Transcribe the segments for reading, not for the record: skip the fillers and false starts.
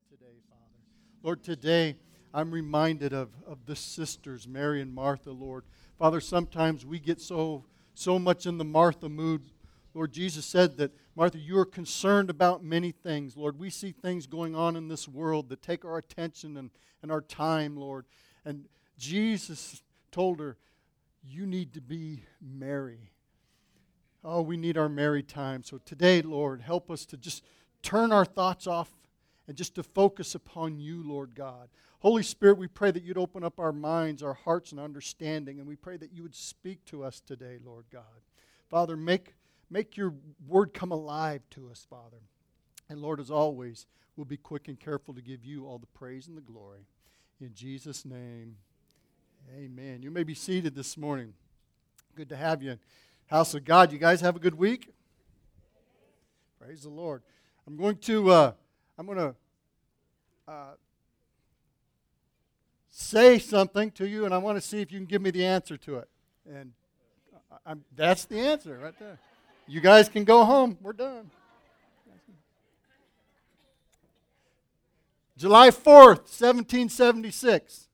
today, Father. Lord, today I'm reminded of the sisters, Mary and Martha, Lord. Father, sometimes we get so much in the Martha mood. Lord, Jesus said that, Martha, you are concerned about many things. Lord, we see things going on in this world that take our attention and our time, Lord. And Jesus told her, you need to be Mary. Oh, we need our Mary time. So today, Lord, help us to just turn our thoughts off and just to focus upon you, Lord God. Holy Spirit, we pray that you'd open up our minds, our hearts, and understanding, and we pray that you would speak to us today, Lord God. Father, make your word come alive to us, Father. And Lord, as always, we'll be quick and careful to give you all the praise and the glory. In Jesus' name, amen. You may be seated this morning. Good to have you in House of God. You guys have a good week? Praise the Lord. I'm going to say something to you, and I want to see if you can give me the answer to it. And that's the answer right there. You guys can go home. We're done. July 4th, 1776.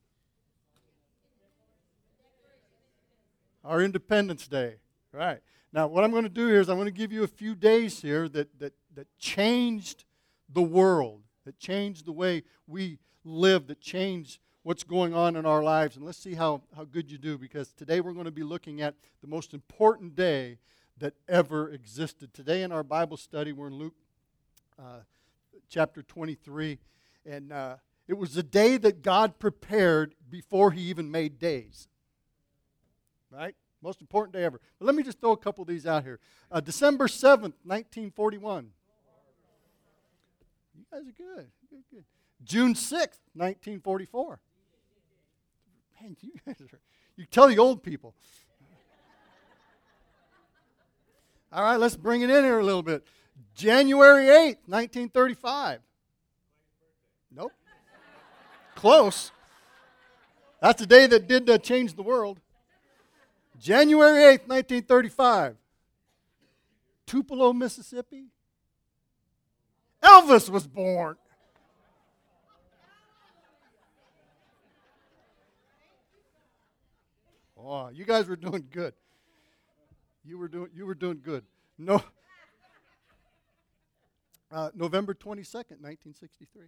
Our Independence Day. Right. Now, what I'm going to do here is I'm going to give you a few days here that changed the world, that changed the way we live, that changed what's going on in our lives. And let's see how good you do, because today we're going to be looking at the most important day that ever existed. Today in our Bible study, we're in Luke chapter 23, and it was the day that God prepared before he even made days. Right? Most important day ever. But let me just throw a couple of these out here. December 7th, 1941. You guys are good. Good. June 6th, 1944. Man, you guys are, you tell the old people. All right, let's bring it in here a little bit. January 8th, 1935. Nope. Close. That's the day that did change the world. January 8th, 1935. Tupelo, Mississippi. Elvis was born. Oh, you guys were doing good. You were doing good. No. November 22nd, 1963.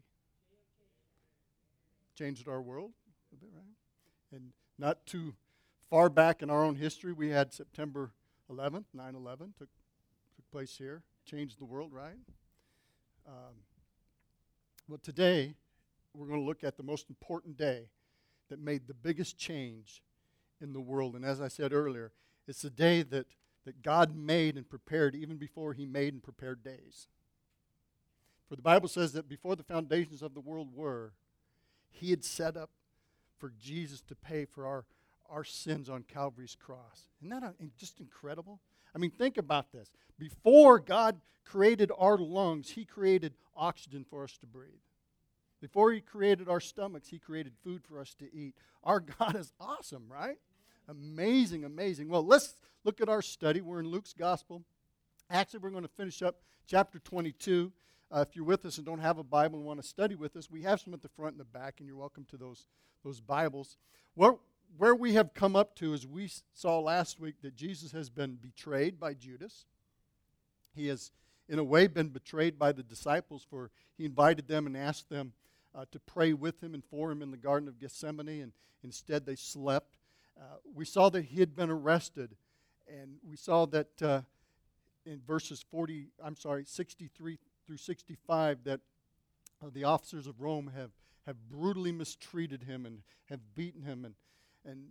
Changed our world a bit, right? And not too far back in our own history, we had September 11th, 9/11 took place here. Changed the world, right? Well, today, we're going to look at the most important day that made the biggest change in the world. And as I said earlier, it's the day that God made and prepared even before he made and prepared days. For the Bible says that before the foundations of the world were, he had set up for Jesus to pay for our sins on Calvary's cross. Isn't that just incredible? I mean, think about this. Before God created our lungs, he created oxygen for us to breathe. Before he created our stomachs, he created food for us to eat. Our God is awesome, right? Amazing, amazing. Well, let's look at our study. We're in Luke's Gospel. Actually, we're going to finish up chapter 22. If you're with us and don't have a Bible and want to study with us, we have some at the front and the back, and you're welcome to those Bibles. Where we have come up to is we saw last week that Jesus has been betrayed by Judas. He has, in a way, been betrayed by the disciples, for he invited them and asked them to pray with him and for him in the Garden of Gethsemane, and instead they slept. We saw that he had been arrested, and we saw that in verses 63 through 65, that the officers of Rome have brutally mistreated him and have beaten him. And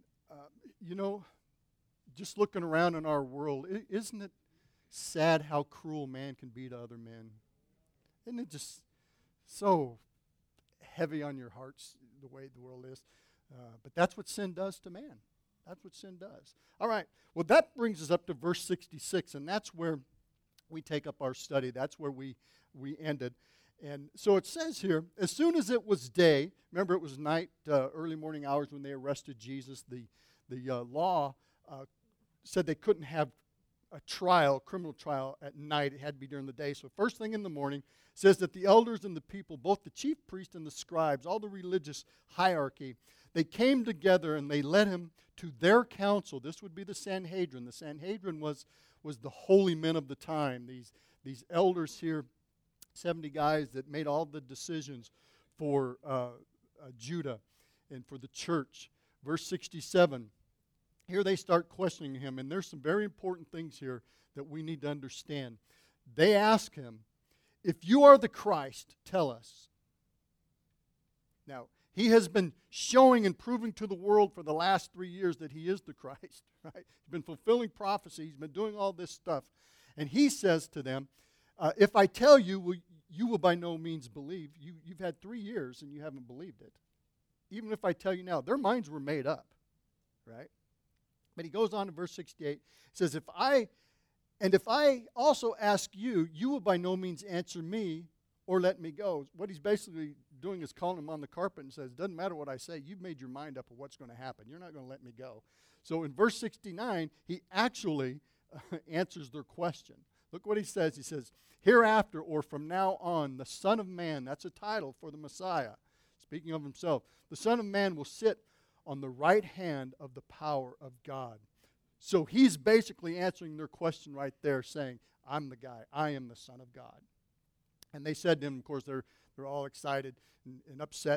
just looking around in our world, isn't it sad how cruel man can be to other men? Isn't it just so heavy on your hearts the way the world is? But that's what sin does to man. That's what sin does. All right. Well, that brings us up to verse 66, and that's where we take up our study. That's where we ended. And so it says here, as soon as it was day, remember it was night, early morning hours when they arrested Jesus, the law said they couldn't have a trial, criminal trial at night. It had to be during the day. So first thing in the morning, says that the elders and the people, both the chief priests and the scribes, all the religious hierarchy, they came together and they led him to their council. This would be the Sanhedrin. The Sanhedrin was the holy men of the time. These elders here, 70 guys that made all the decisions for Judah and for the church. Verse 67, here they start questioning him, and there's some very important things here that we need to understand. They ask him, if you are the Christ, tell us. Now, he has been showing and proving to the world for the last 3 years that he is the Christ, right? He's been fulfilling prophecy. He's been doing all this stuff. And he says to them, if I tell you, you will by no means believe. You've had 3 years and you haven't believed it. Even if I tell you now, their minds were made up, right? But he goes on in verse 68. He says, if I also ask you, you will by no means answer me or let me go. What he's basically doing is calling him on the carpet and says, doesn't matter what I say, you've made your mind up of what's going to happen. You're not going to let me go. So in verse 69, he actually answers their question. Look what he says. He says, hereafter or from now on, the Son of Man, that's a title for the Messiah, speaking of himself, the Son of Man will sit on the right hand of the power of God. So he's basically answering their question right there, saying, I'm the guy. I am the Son of God. And they said to him, of course, they're all excited and upset.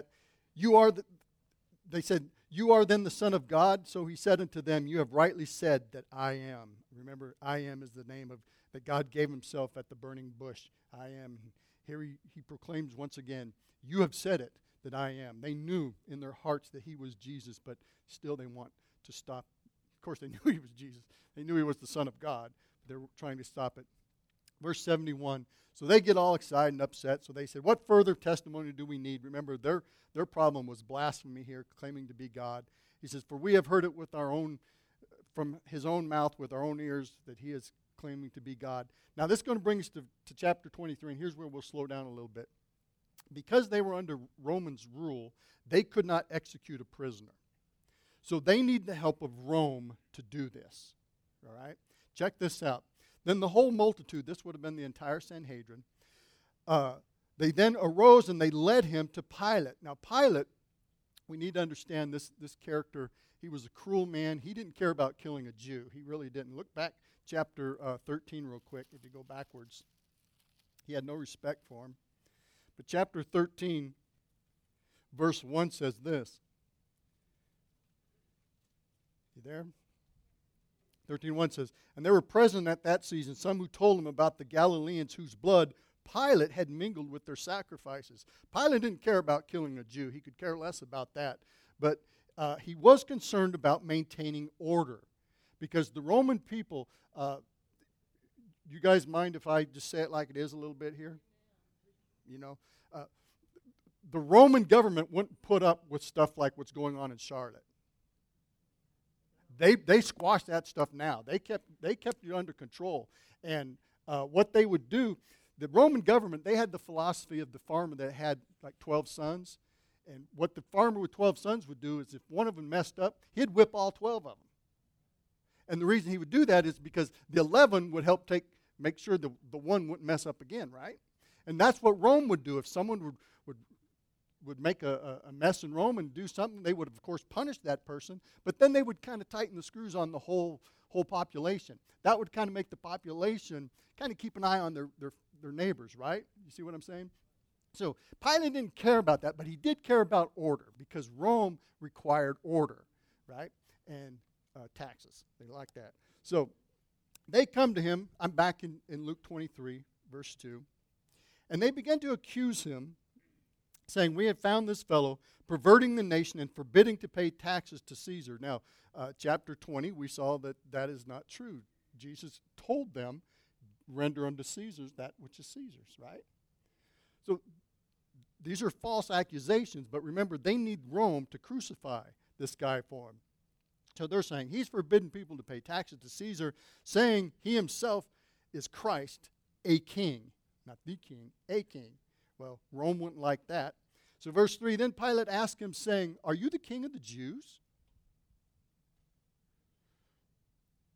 They said, you are then the Son of God? So he said unto them, you have rightly said that I am. Remember, I am is the name that God gave himself at the burning bush. I am. Here he proclaims once again, you have said it, that I am. They knew in their hearts that he was Jesus, but still they want to stop. Of course, they knew he was Jesus. They knew he was the Son of God. But they were trying to stop it. Verse 71, so they get all excited and upset. So they said, what further testimony do we need? Remember, their problem was blasphemy here, claiming to be God. He says, for we have heard it from his own mouth with our own ears that he is claiming to be God. Now, this is going to bring us to chapter 23, and here's where we'll slow down a little bit. Because they were under Romans' rule, they could not execute a prisoner. So they need the help of Rome to do this. All right? Check this out. Then the whole multitude, this would have been the entire Sanhedrin, they then arose and they led him to Pilate. Now, Pilate, we need to understand this character. He was a cruel man. He didn't care about killing a Jew. He really didn't. Look back chapter 13 real quick if you go backwards. He had no respect for him. But chapter 13, verse 1 says this. You there? 13:1 says, and there were present at that season some who told him about the Galileans whose blood Pilate had mingled with their sacrifices. Pilate didn't care about killing a Jew. He could care less about that. But he was concerned about maintaining order. Because the Roman people, you guys mind if I just say it like it is a little bit here? You know, the Roman government wouldn't put up with stuff like what's going on in Charlotte. They squashed that stuff now. They kept it under control. And what they would do, the Roman government, they had the philosophy of the farmer that had like 12 sons. And what the farmer with 12 sons would do is if one of them messed up, he'd whip all 12 of them. And the reason he would do that is because the 11 would help make sure the one wouldn't mess up again, right? And that's what Rome would do. If someone would make a mess in Rome and do something, they would, of course, punish that person. But then they would kind of tighten the screws on the whole population. That would kind of make the population kind of keep an eye on their neighbors, right? You see what I'm saying? So Pilate didn't care about that, but he did care about order because Rome required order, right? And taxes. They like that. So they come to him. I'm back in Luke 23, verse 2. And they began to accuse him, saying, we have found this fellow perverting the nation and forbidding to pay taxes to Caesar. Now, chapter 20, we saw that is not true. Jesus told them, render unto Caesar that which is Caesar's, right? So these are false accusations, but remember, they need Rome to crucify this guy for him. So they're saying he's forbidden people to pay taxes to Caesar, saying he himself is Christ, a king. Not the king, a king. Well, Rome wouldn't like that. So verse 3, then Pilate asked him, saying, are you the king of the Jews?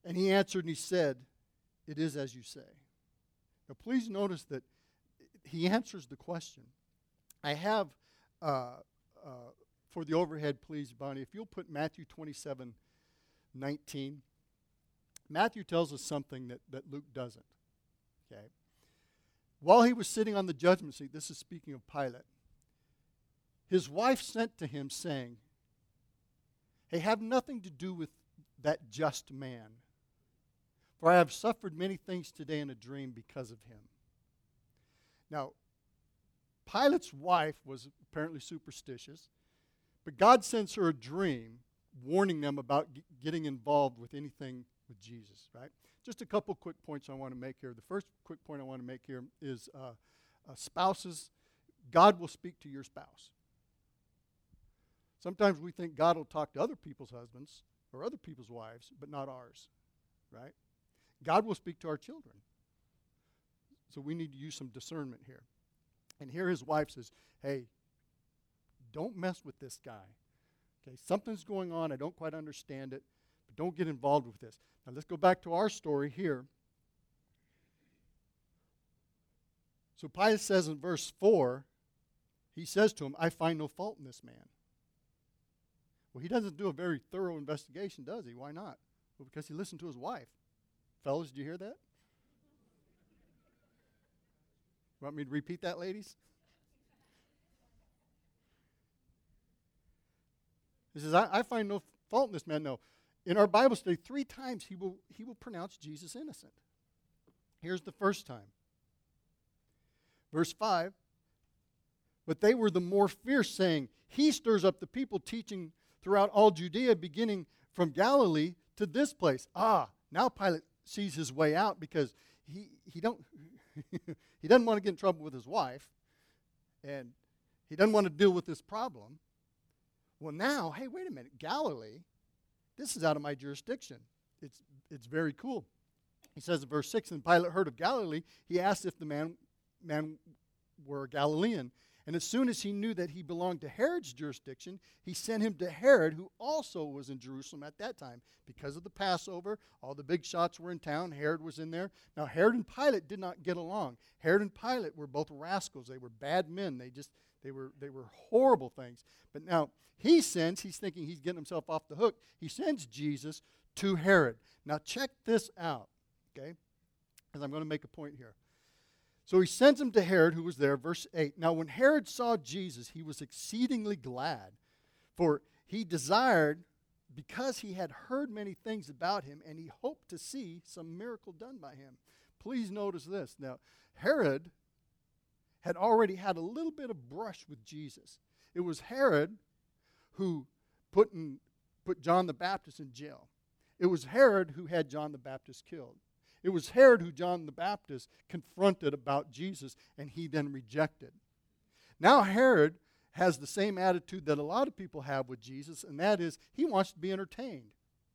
And he answered and he said, "It is as you say." Now please notice that he answers the question. I have, for the overhead, please, Bonnie, if you'll put Matthew 27:19. Matthew tells us something that Luke doesn't. Okay. While he was sitting on the judgment seat, this is speaking of Pilate, his wife sent to him saying, "Hey, have nothing to do with that just man, for I have suffered many things today in a dream because of him." Now, Pilate's wife was apparently superstitious, but God sends her a dream warning them about getting involved with anything with Jesus, right? Just a couple quick points I want to make here. The first quick point I want to make here is spouses, God will speak to your spouse. Sometimes we think God will talk to other people's husbands or other people's wives, but not ours, right? God will speak to our children. So we need to use some discernment here. And here his wife says, "Hey, don't mess with this guy. Okay, something's going on. I don't quite understand it, but don't get involved with this." Now let's go back to our story here. So Pilate says in verse 4, he says to him, "I find no fault in this man." Well, he doesn't do a very thorough investigation, does he? Why not? Well, because he listened to his wife. Fellas, did you hear that? Want me to repeat that, ladies? He says, I find no fault in this man. No. In our Bible study, 3 times he will pronounce Jesus innocent. Here's the first time. Verse 5, "But they were the more fierce, saying, 'He stirs up the people, teaching throughout all Judea, beginning from Galilee to this place.'" Now Pilate sees his way out because he doesn't want to get in trouble with his wife, and he doesn't want to deal with this problem. Well, now, hey, wait a minute, Galilee, this is out of my jurisdiction. It's very cool. He says in verse 6, "And Pilate heard of Galilee, he asked if the man were a Galilean. And as soon as he knew that he belonged to Herod's jurisdiction, he sent him to Herod, who also was in Jerusalem at that time. Because of the Passover, all the big shots were in town. Herod was in there. Now, Herod and Pilate did not get along. Herod and Pilate were both rascals. They were bad men. They were horrible things. But now, he's thinking he's getting himself off the hook. He sends Jesus to Herod. Now, check this out, okay? Because I'm going to make a point here. So he sends him to Herod, who was there, verse 8. "Now when Herod saw Jesus, he was exceedingly glad, for he desired, because he had heard many things about him, and he hoped to see some miracle done by him." Please notice this. Now, Herod had already had a little bit of brush with Jesus. It was Herod who put John the Baptist in jail. It was Herod who had John the Baptist killed. It was Herod who John the Baptist confronted about Jesus, and he then rejected. Now Herod has the same attitude that a lot of people have with Jesus, and that is he wants to be entertained.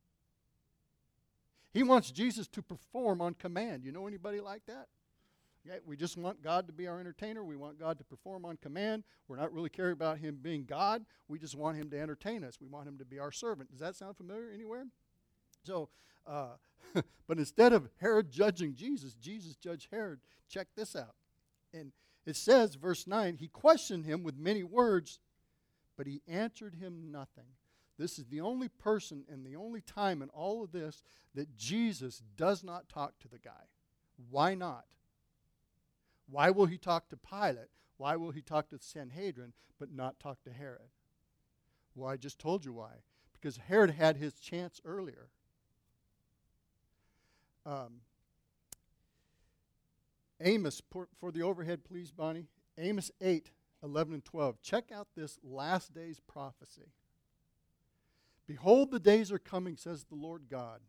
He wants Jesus to perform on command. You know anybody like that? Okay, we just want God to be our entertainer. We want God to perform on command. We're not really caring about him being God. We just want him to entertain us. We want him to be our servant. Does that sound familiar anywhere? So, but instead of Herod judging Jesus, Jesus judged Herod. Check this out. And it says, verse 9, "He questioned him with many words, but he answered him nothing." This is the only person and the only time in all of this that Jesus does not talk to the guy. Why not? Why will he talk to Pilate? Why will he talk to the Sanhedrin, but not talk to Herod? Well, I just told you why. Because Herod had his chance earlier. Amos, for the overhead, please, Bonnie. Amos 8, 11 and 12. Check out this last day's prophecy. "Behold, the days are coming, says the Lord God,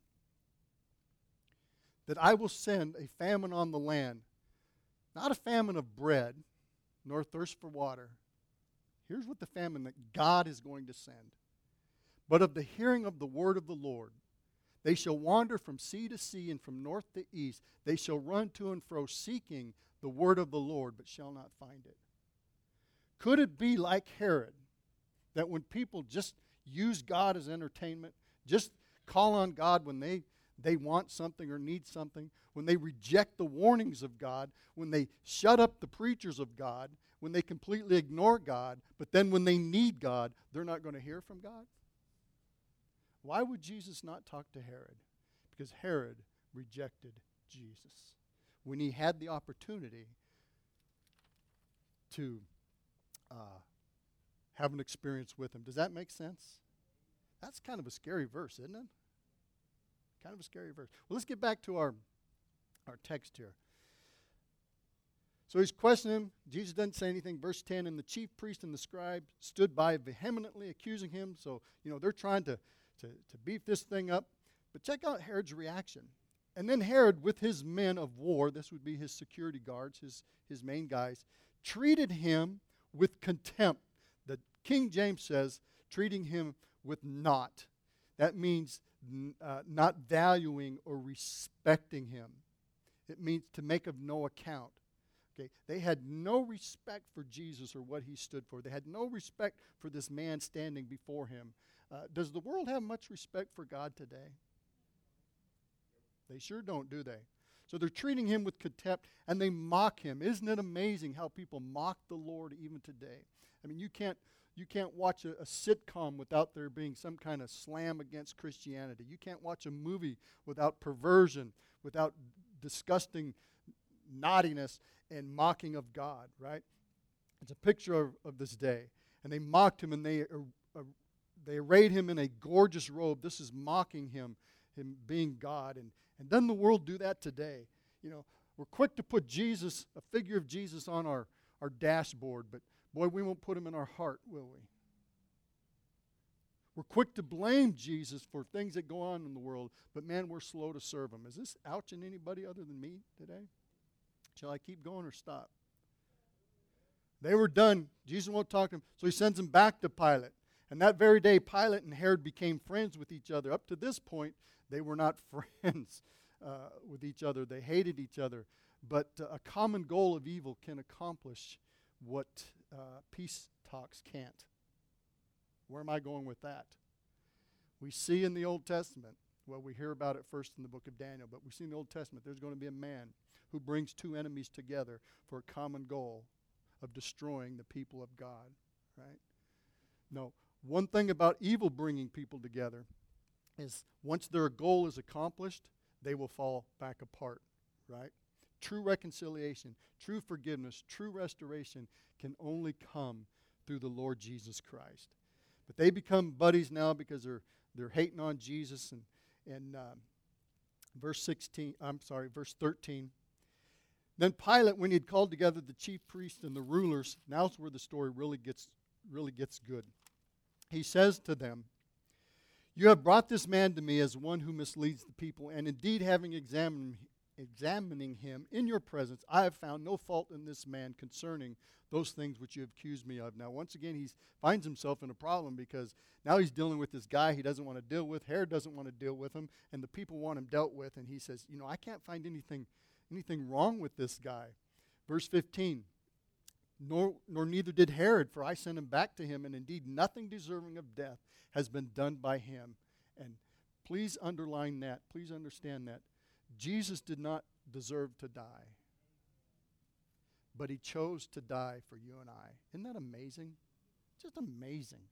that I will send a famine on the land, not a famine of bread, nor thirst for water." Here's what the famine that God is going to send. "But of the hearing of the word of the Lord. They shall wander from sea to sea and from north to east. They shall run to and fro seeking the word of the Lord, but shall not find it." Could it be like Herod, that when people just use God as entertainment, just call on God when they they want something or need something, when they reject the warnings of God, when they shut up the preachers of God, when they completely ignore God, but then when they need God, they're not going to hear from God? Why would Jesus not talk to Herod? Because Herod rejected Jesus when he had the opportunity to have an experience with him. Does that make sense? That's kind of a scary verse, isn't it? Kind of a scary verse. Well, let's get back to our text here. So he's questioning him. Jesus doesn't say anything. Verse 10, and the chief priest and the scribe stood by vehemently accusing him. So, they're trying to beef this thing up. But check out Herod's reaction. And then Herod, with his men of war, this would be his security guards, his main guys, treated him with contempt. The King James says, treating him with naught. That means not valuing or respecting him. It means to make of no account. Okay, they had no respect for Jesus or what he stood for. They had no respect for this man standing before him. Does the world have much respect for God today? They sure don't, do they? So they're treating him with contempt, and they mock him. Isn't it amazing how people mock the Lord even today? I mean, you can't watch a sitcom without there being some kind of slam against Christianity. You can't watch a movie without perversion, without disgusting naughtiness and mocking of God, right? It's a picture of this day. And they mocked him, and they arrayed him in a gorgeous robe. This is mocking him being God. And doesn't the world do that today? We're quick to put Jesus, a figure of Jesus, on our dashboard, but boy, we won't put him in our heart, will we? We're quick to blame Jesus for things that go on in the world, but man, we're slow to serve him. Is this ouching anybody other than me today? Shall I keep going or stop? They were done. Jesus won't talk to them, so he sends them back to Pilate. And that very day, Pilate and Herod became friends with each other. Up to this point, they were not friends with each other. They hated each other. But a common goal of evil can accomplish what peace talks can't. Where am I going with that? We see in the Old Testament, well, we hear about it first in the book of Daniel, but we see in the Old Testament there's going to be a man who brings two enemies together for a common goal of destroying the people of God, right? No, one thing about evil bringing people together is once their goal is accomplished, they will fall back apart, right? True reconciliation, true forgiveness, true restoration can only come through the Lord Jesus Christ. But they become buddies now because they're hating on Jesus. And verse 13. Then Pilate, when he had called together the chief priests and the rulers, now's where the story really gets good. He says to them, "You have brought this man to me as one who misleads the people, and indeed, having examining him in your presence, I have found no fault in this man concerning those things which you have accused me of." Now, once again, he finds himself in a problem because now he's dealing with this guy he doesn't want to deal with. Herod doesn't want to deal with him, and the people want him dealt with. And he says, I can't find anything wrong with this guy. Verse 15, nor neither did Herod, for I sent him back to him, and indeed nothing deserving of death has been done by him. And please underline that. Please understand that. Jesus did not deserve to die, but he chose to die for you and I. Isn't that amazing? Just amazing.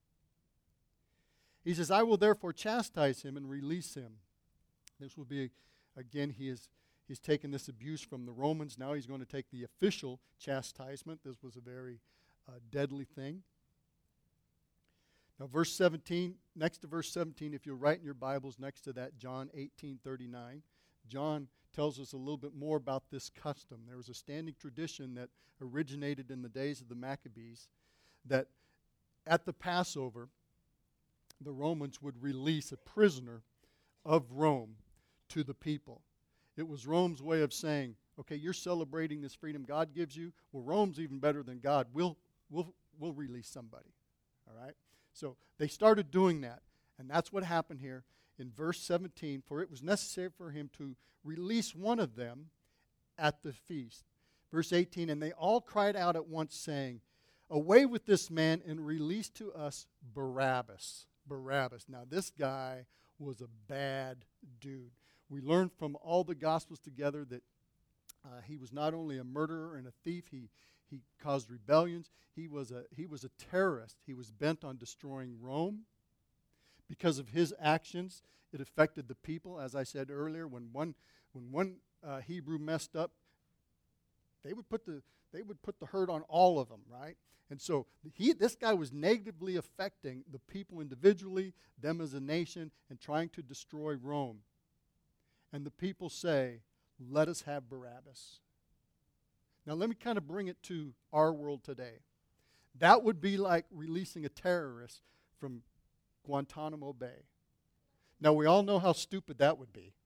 He says, "I will therefore chastise him and release him." This will be, again, he's taken this abuse from the Romans. Now he's going to take the official chastisement. This was a very deadly thing. Now verse 17, next to verse 17, if you'll write in your Bibles next to that, John 18:39, John tells us a little bit more about this custom. There was a standing tradition that originated in the days of the Maccabees that at the Passover, the Romans would release a prisoner of Rome to the people. It was Rome's way of saying, okay, you're celebrating this freedom God gives you. Well, Rome's even better than God. We'll release somebody. All right? So they started doing that. And that's what happened here in verse 17. For it was necessary for him to release one of them at the feast. Verse 18, and they all cried out at once, saying, "Away with this man, and release to us Barabbas." Barabbas. Now, this guy was a bad dude. We learn from all the Gospels together that he was not only a murderer and a thief, he caused rebellions. He was a terrorist. He was bent on destroying Rome. Because of his actions, it affected the people. As I said earlier, when one Hebrew messed up, they would put the hurt on all of them, right? And so this guy was negatively affecting the people individually, them as a nation, and trying to destroy Rome. And the people say, let us have Barabbas. Now let me kind of bring it to our world today. That would be like releasing a terrorist from Guantanamo Bay. Now we all know how stupid that would be.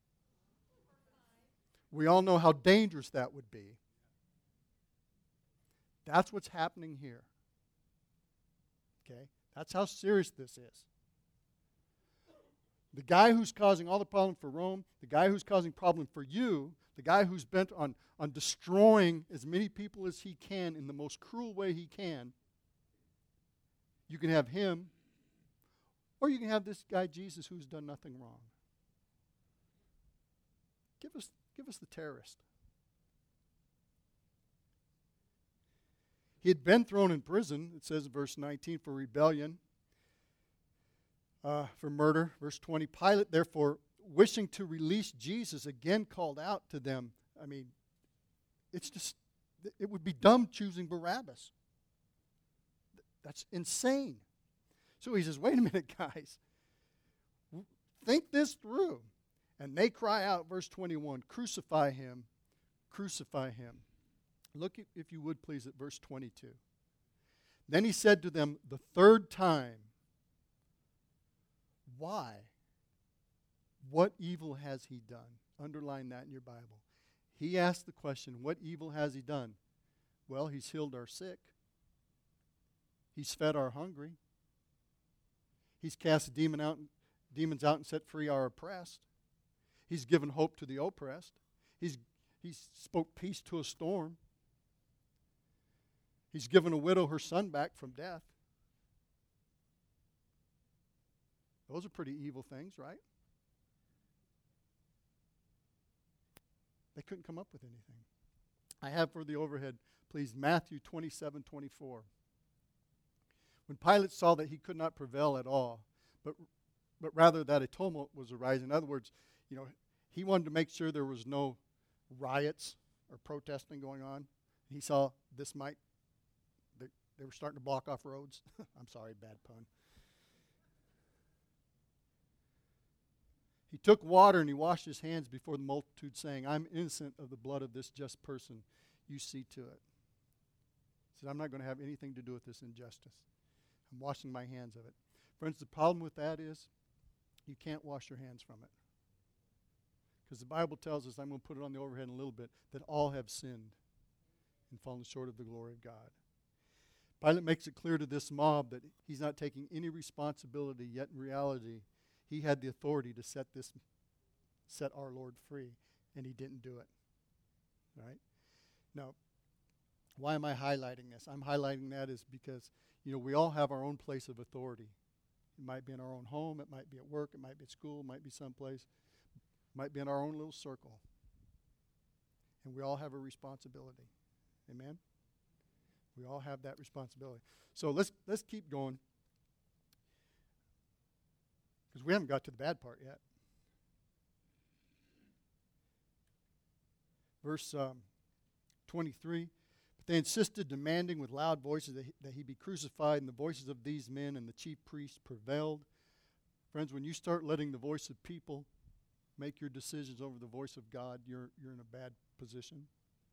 We all know how dangerous that would be. That's what's happening here. Okay? That's how serious this is. The guy who's causing all the problem for Rome, the guy who's causing problem for you, the guy who's bent on destroying as many people as he can in the most cruel way he can, you can have him, or you can have this guy Jesus who's done nothing wrong. Give us the terrorist. He had been thrown in prison, it says in verse 19, for rebellion, for murder. Verse 20, Pilate, therefore, wishing to release Jesus, again called out to them. I mean, it would be dumb choosing Barabbas. That's insane. So he says, wait a minute, guys. Think this through. And they cry out, verse 21, crucify him, crucify him. Look, if you would please, at verse 22. Then he said to them the third time, why? What evil has he done? Underline that in your Bible. He asked the question, what evil has he done? Well, he's healed our sick. He's fed our hungry. He's cast demons out and set free our oppressed. He's given hope to the oppressed. He's spoke peace to a storm. He's given a widow her son back from death. Those are pretty evil things, right? They couldn't come up with anything. I have for the overhead, please, Matthew 27:24. When Pilate saw that he could not prevail at all, but rather that a tumult was arising. In other words, he wanted to make sure there was no riots or protesting going on. He saw they were starting to block off roads. I'm sorry, bad pun. He took water and he washed his hands before the multitude, saying, I'm innocent of the blood of this just person. You see to it. He said, I'm not going to have anything to do with this injustice. I'm washing my hands of it. Friends, the problem with that is you can't wash your hands from it. Because the Bible tells us, I'm going to put it on the overhead in a little bit, that all have sinned and fallen short of the glory of God. Pilate makes it clear to this mob that he's not taking any responsibility, yet in reality, he had the authority to set our Lord free, and he didn't do it. Right? Now, why am I highlighting this? I'm highlighting that is because, we all have our own place of authority. It might be in our own home, it might be at work, it might be at school, it might be someplace. It might be in our own little circle. And we all have a responsibility. Amen? We all have that responsibility. So let's keep going. Because we haven't got to the bad part yet. Verse 23. But they insisted, demanding with loud voices that he be crucified, and the voices of these men and the chief priests prevailed. Friends, when you start letting the voice of people make your decisions over the voice of God, you're in a bad position.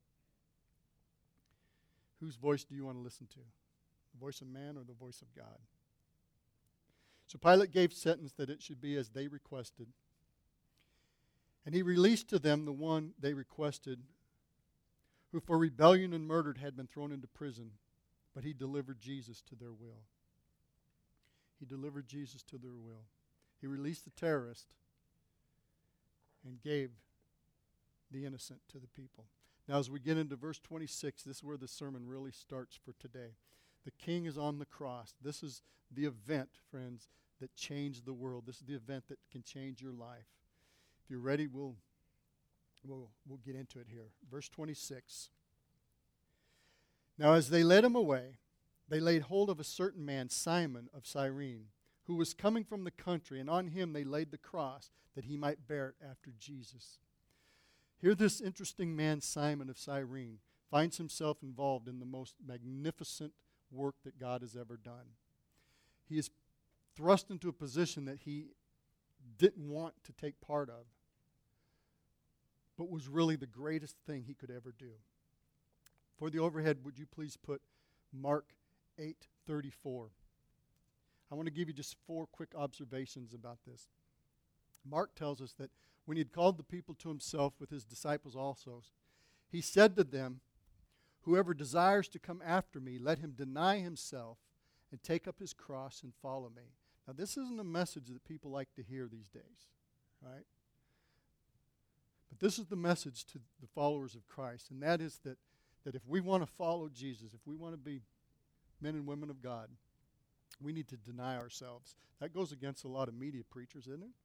Whose voice do you want to listen to? The voice of man or the voice of God? So Pilate gave sentence that it should be as they requested. And he released to them the one they requested, who for rebellion and murder had been thrown into prison, but he delivered Jesus to their will. He delivered Jesus to their will. He released the terrorist and gave the innocent to the people. Now, as we get into verse 26, this is where the sermon really starts for today. The king is on the cross. This is the event, friends, that changed the world. This is the event that can change your life. If you're ready, we'll get into it here. Verse 26. Now as they led him away, they laid hold of a certain man, Simon of Cyrene, who was coming from the country, and on him they laid the cross, that he might bear it after Jesus. Here this interesting man, Simon of Cyrene, finds himself involved in the most magnificent work that God has ever done. He is thrust into a position that he didn't want to take part of, but was really the greatest thing he could ever do. For the overhead, would you please put Mark 8:34. I want to give you just 4 quick observations about this. Mark tells us that when he had called the people to himself with his disciples also, he said to them, "Whoever desires to come after me, let him deny himself and take up his cross and follow me." Now, this isn't a message that people like to hear these days, right? But this is the message to the followers of Christ, and that is that if we want to follow Jesus, if we want to be men and women of God, we need to deny ourselves. That goes against a lot of media preachers, isn't it?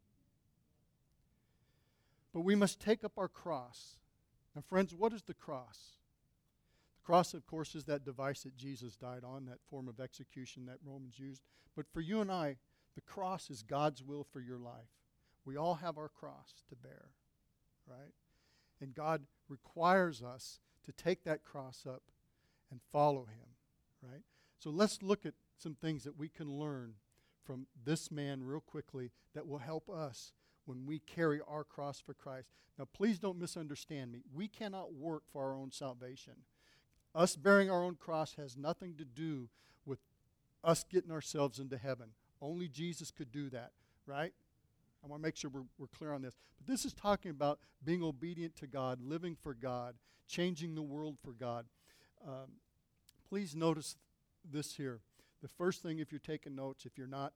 But we must take up our cross. Now, friends, what is the cross? The cross, of course, is that device that Jesus died on, that form of execution that Romans used. But for you and I, the cross is God's will for your life. We all have our cross to bear, right? And God requires us to take that cross up and follow him, right? So let's look at some things that we can learn from this man real quickly that will help us when we carry our cross for Christ. Now, please don't misunderstand me. We cannot work for our own salvation. Us bearing our own cross has nothing to do with us getting ourselves into heaven. Only Jesus could do that, right? I want to make sure we're clear on this. But this is talking about being obedient to God, living for God, changing the world for God. Please notice this here. The first thing, if you're taking notes, if you're not,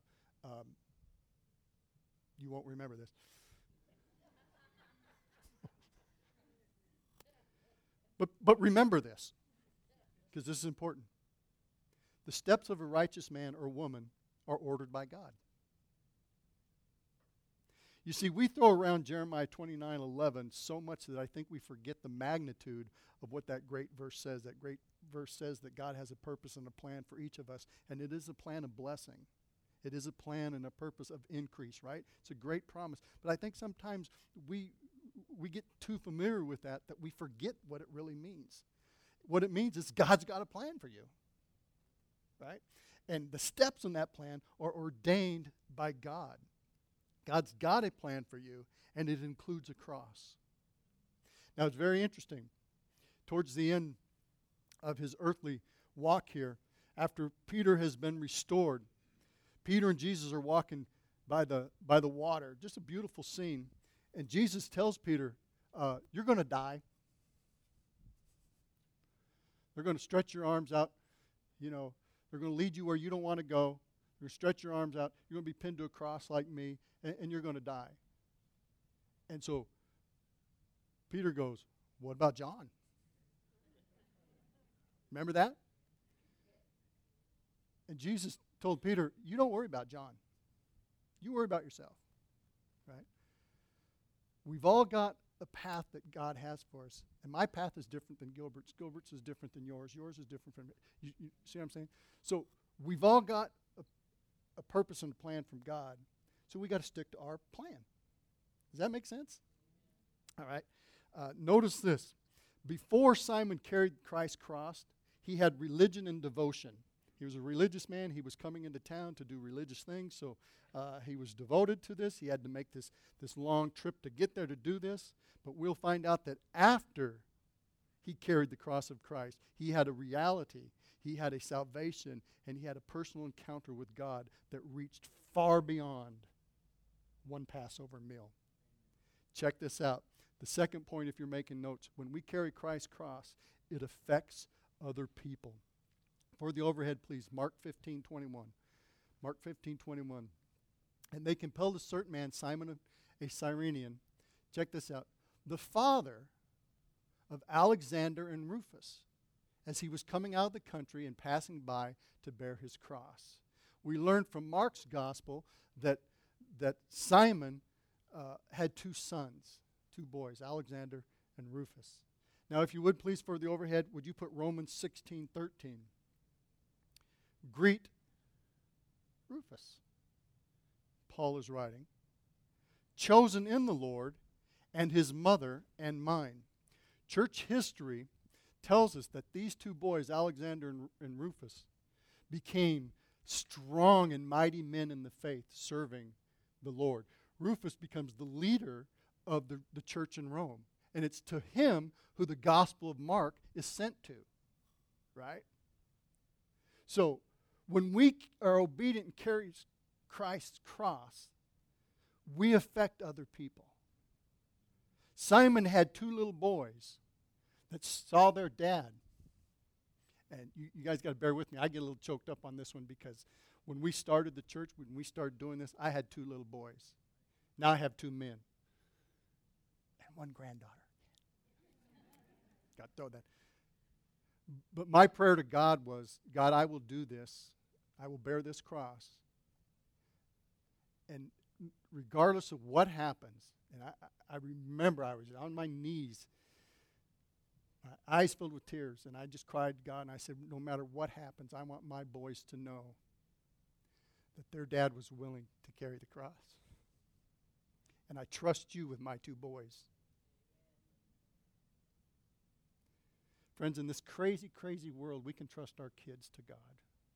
you won't remember this. But remember this, because this is important. The steps of a righteous man or woman are ordered by God. You see, we throw around Jeremiah 29:11 so much that I think we forget the magnitude of what that great verse says. That great verse says that God has a purpose and a plan for each of us, and it is a plan of blessing. It is a plan and a purpose of increase, right? It's a great promise. But I think sometimes we get too familiar with that we forget what it really means. What it means is God's got a plan for you, right? And the steps in that plan are ordained by God. God's got a plan for you, and it includes a cross. Now, it's very interesting. Towards the end of his earthly walk here, after Peter has been restored, Peter and Jesus are walking by the water. Just a beautiful scene. And Jesus tells Peter, you're going to die. They're going to stretch your arms out. You know, they're going to lead you where you don't want to go. You're going to stretch your arms out. You're going to be pinned to a cross like me, and you're going to die. And so Peter goes, what about John? Remember that? And Jesus told Peter, you don't worry about John. You worry about yourself, right? We've all got a path that God has for us. And my path is different than Gilbert's. Gilbert's is different than yours. Yours is different from you see what I'm saying? So we've all got a purpose and a plan from God. So we got to stick to our plan. Does that make sense? All right. Notice this. Before Simon carried Christ's cross, he had religion and devotion. He was a religious man. He was coming into town to do religious things, so he was devoted to this. He had to make this long trip to get there to do this. But we'll find out that after he carried the cross of Christ, he had a reality, he had a salvation, and he had a personal encounter with God that reached far beyond one Passover meal. Check this out. The second point, if you're making notes, when we carry Christ's cross, it affects other people. For the overhead, please, Mark 15:21. Mark 15:21. And they compelled a certain man, Simon, a Cyrenian, check this out, the father of Alexander and Rufus, as he was coming out of the country and passing by to bear his cross. We learn from Mark's gospel that Simon had two sons, two boys, Alexander and Rufus. Now, if you would please, for the overhead, would you put Romans 16:13? Greet Rufus. Paul is writing, chosen in the Lord, and his mother and mine. Church history tells us that these two boys, Alexander and Rufus, became strong and mighty men in the faith, serving the Lord. Rufus becomes the leader of the church in Rome. And it's to him who the Gospel of Mark is sent to, right? So, when we are obedient and carry Christ's cross, we affect other people. Simon had two little boys that saw their dad. And you guys got to bear with me. I get a little choked up on this one because when we started the church, when we started doing this, I had two little boys. Now I have two men and one granddaughter. Got to throw that. But my prayer to God was, God, I will do this. I will bear this cross. And regardless of what happens, and I remember I was on my knees, my eyes filled with tears, and I just cried to God, and I said, no matter what happens, I want my boys to know that their dad was willing to carry the cross. And I trust you with my two boys. Friends, in this crazy, crazy world, we can trust our kids to God.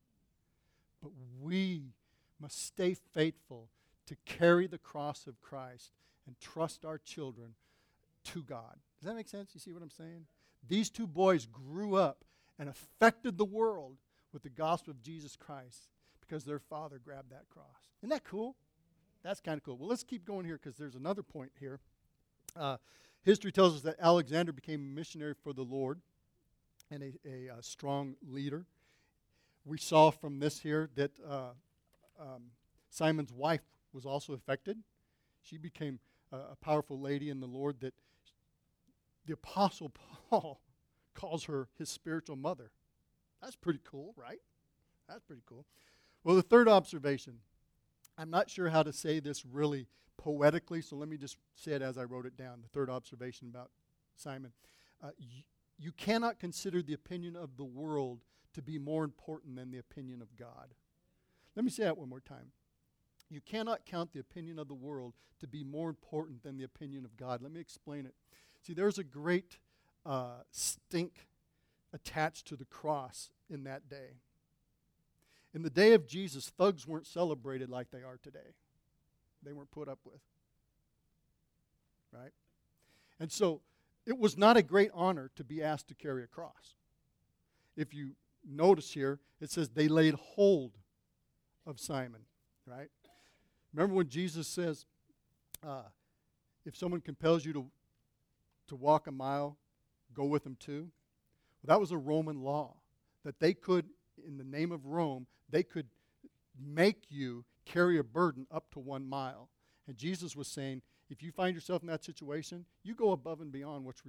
But we must stay faithful to carry the cross of Christ and trust our children to God. Does that make sense? You see what I'm saying? These two boys grew up and affected the world with the gospel of Jesus Christ because their father grabbed that cross. Isn't that cool? That's kind of cool. Well, let's keep going here because there's another point here. History tells us that Alexander became a missionary for the Lord and a strong leader. We saw from this here that Simon's wife was also affected. She became a powerful lady in the Lord that the Apostle Paul calls her his spiritual mother. That's pretty cool, right? That's pretty cool. Well, the third observation, I'm not sure how to say this really poetically, so let me just say it as I wrote it down. The third observation about Simon. You cannot consider the opinion of the world to be more important than the opinion of God. Let me say that one more time. You cannot count the opinion of the world to be more important than the opinion of God. Let me explain it. See, there's a great stink attached to the cross in that day. In the day of Jesus, thugs weren't celebrated like they are today. They weren't put up with. Right? And so, it was not a great honor to be asked to carry a cross. If you notice here, it says they laid hold of Simon, right? Remember when Jesus says, if someone compels you to walk a mile, go with them too? Well, that was a Roman law, that they could, in the name of Rome, they could make you carry a burden up to 1 mile. And Jesus was saying, if you find yourself in that situation, you go above and beyond what's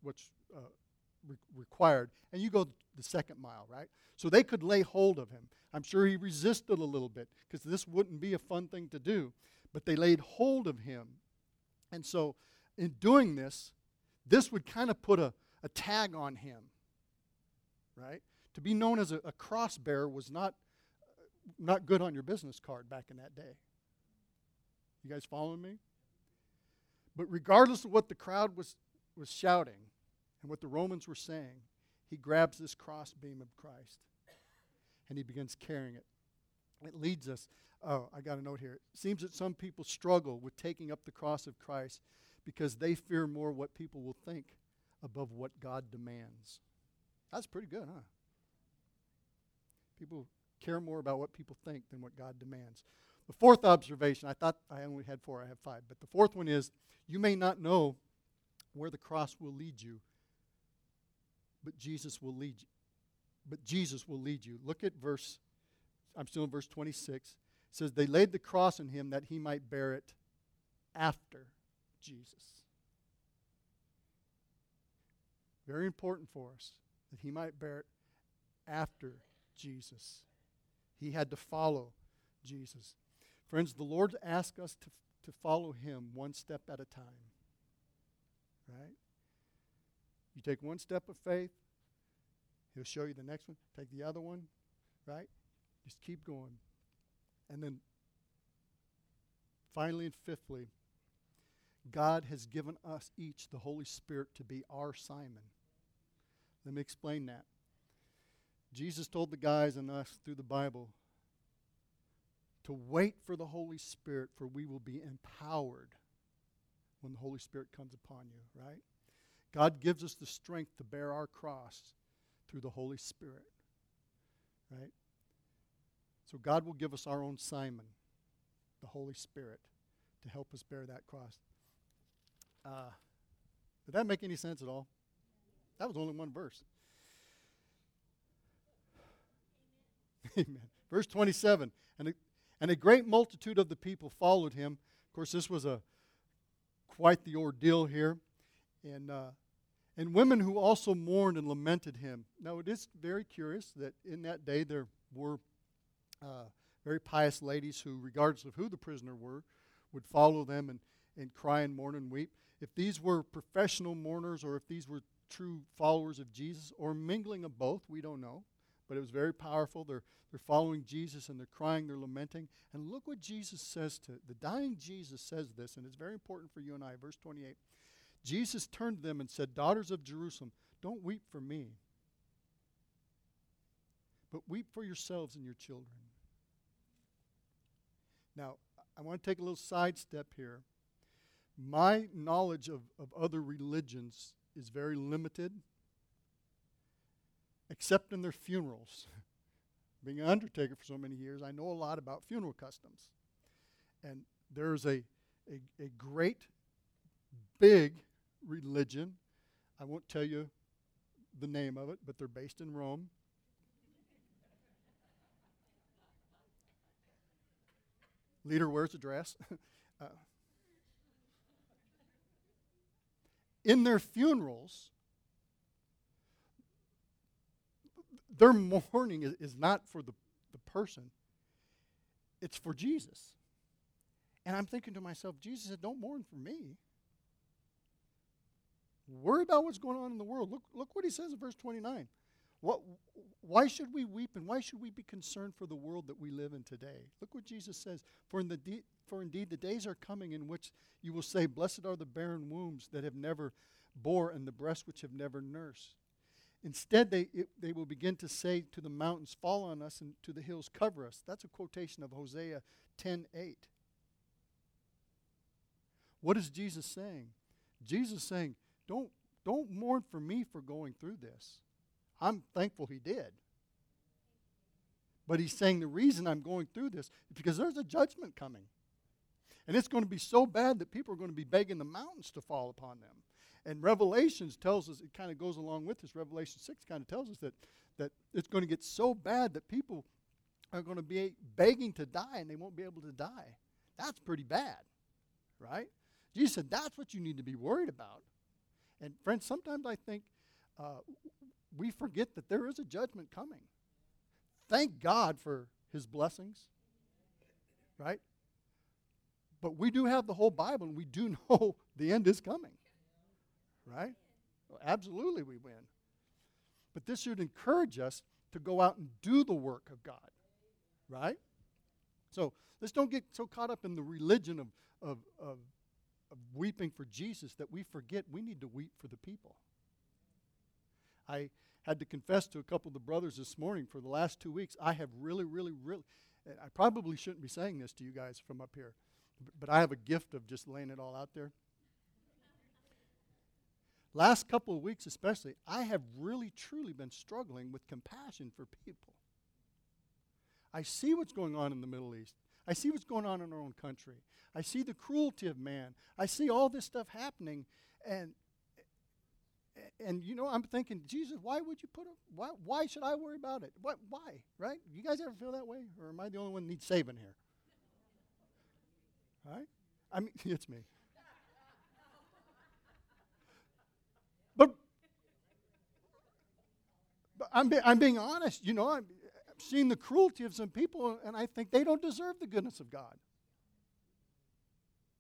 required, and you go the 2nd mile, right? So they could lay hold of him. I'm sure he resisted a little bit because this wouldn't be a fun thing to do, but they laid hold of him. And so in doing this, this would kind of put a tag on him, right? To be known as a cross bearer was not good on your business card back in that day. You guys following me? But regardless of what the crowd was shouting and what the Romans were saying, he grabs this crossbeam of Christ and he begins carrying it. It leads us, I got a note here. It seems that some people struggle with taking up the cross of Christ because they fear more what people will think above what God demands. That's pretty good, huh? People care more about what people think than what God demands. The fourth observation, I thought I only had 4, I have 5, but the fourth one is, you may not know where the cross will lead you, but Jesus will lead you. But Jesus will lead you. Look at I'm still in verse 26. It says, they laid the cross on him that he might bear it after Jesus. Very important for us that he might bear it after Jesus. He had to follow Jesus. Friends, the Lord asks us to follow him one step at a time. Right? You take one step of faith, he'll show you the next one. Take the other one, right? Just keep going. And then finally and fifthly, God has given us each the Holy Spirit to be our Simon. Let me explain that. Jesus told the guys and us through the Bible to wait for the Holy Spirit, for we will be empowered when the Holy Spirit comes upon you, right? God gives us the strength to bear our cross through the Holy Spirit, right? So God will give us our own Simon, the Holy Spirit, to help us bear that cross. Did that make any sense at all? That was only one verse. Amen. Verse 27, and a great multitude of the people followed him. Of course, this was quite the ordeal here. And women who also mourned and lamented him. Now, it is very curious that in that day there were very pious ladies who, regardless of who the prisoner were, would follow them and cry and mourn and weep. If these were professional mourners or if these were true followers of Jesus or mingling of both, we don't know. But it was very powerful. They're following Jesus and they're crying, they're lamenting. And look what Jesus says to the dying Jesus says this, and it's very important for you and I. Verse 28. Jesus turned to them and said, "Daughters of Jerusalem, don't weep for me, but weep for yourselves and your children." Now, I want to take a little sidestep here. My knowledge of other religions is very limited, except in their funerals. Being an undertaker for so many years, I know a lot about funeral customs. And there's a great, big religion. I won't tell you the name of it, but they're based in Rome. Leader wears a dress. In their funerals, their mourning is not for the person. It's for Jesus. And I'm thinking to myself, Jesus said, don't mourn for me. Worry about what's going on in the world. Look what he says in verse 29. Why should we weep and why should we be concerned for the world that we live in today? Look what Jesus says. For indeed the days are coming in which you will say, "Blessed are the barren wombs that have never bore and the breasts which have never nursed." Instead, they will begin to say to the mountains, "Fall on us," and to the hills, "Cover us." That's a quotation of Hosea 10:8. What is Jesus saying? Jesus is saying, don't mourn for me for going through this. I'm thankful he did. But he's saying the reason I'm going through this is because there's a judgment coming. And it's going to be so bad that people are going to be begging the mountains to fall upon them. And Revelations tells us, it kind of goes along with this, Revelation 6 kind of tells us that it's going to get so bad that people are going to be begging to die and they won't be able to die. That's pretty bad, right? Jesus said that's what you need to be worried about. And friends, sometimes I think we forget that there is a judgment coming. Thank God for his blessings, right? But we do have the whole Bible, and we do know the end is coming, right? Well, absolutely we win. But this should encourage us to go out and do the work of God, right? So let's don't get so caught up in the religion of weeping for Jesus that we forget we need to weep for the people. I had to confess to a couple of the brothers this morning, for the last 2 weeks, I have really, I probably shouldn't be saying this to you guys from up here, but I have a gift of just laying it all out there. Last couple of weeks especially, I have really, truly been struggling with compassion for people. I see what's going on in the Middle East. I see what's going on in our own country. I see the cruelty of man. I see all this stuff happening, and you know, I'm thinking, Jesus, why would you why should I worry about it? Why, right? You guys ever feel that way? Or am I the only one that needs saving here? Right? I mean, it's me. But I'm being honest, you know, I'm seeing the cruelty of some people, and I think they don't deserve the goodness of God.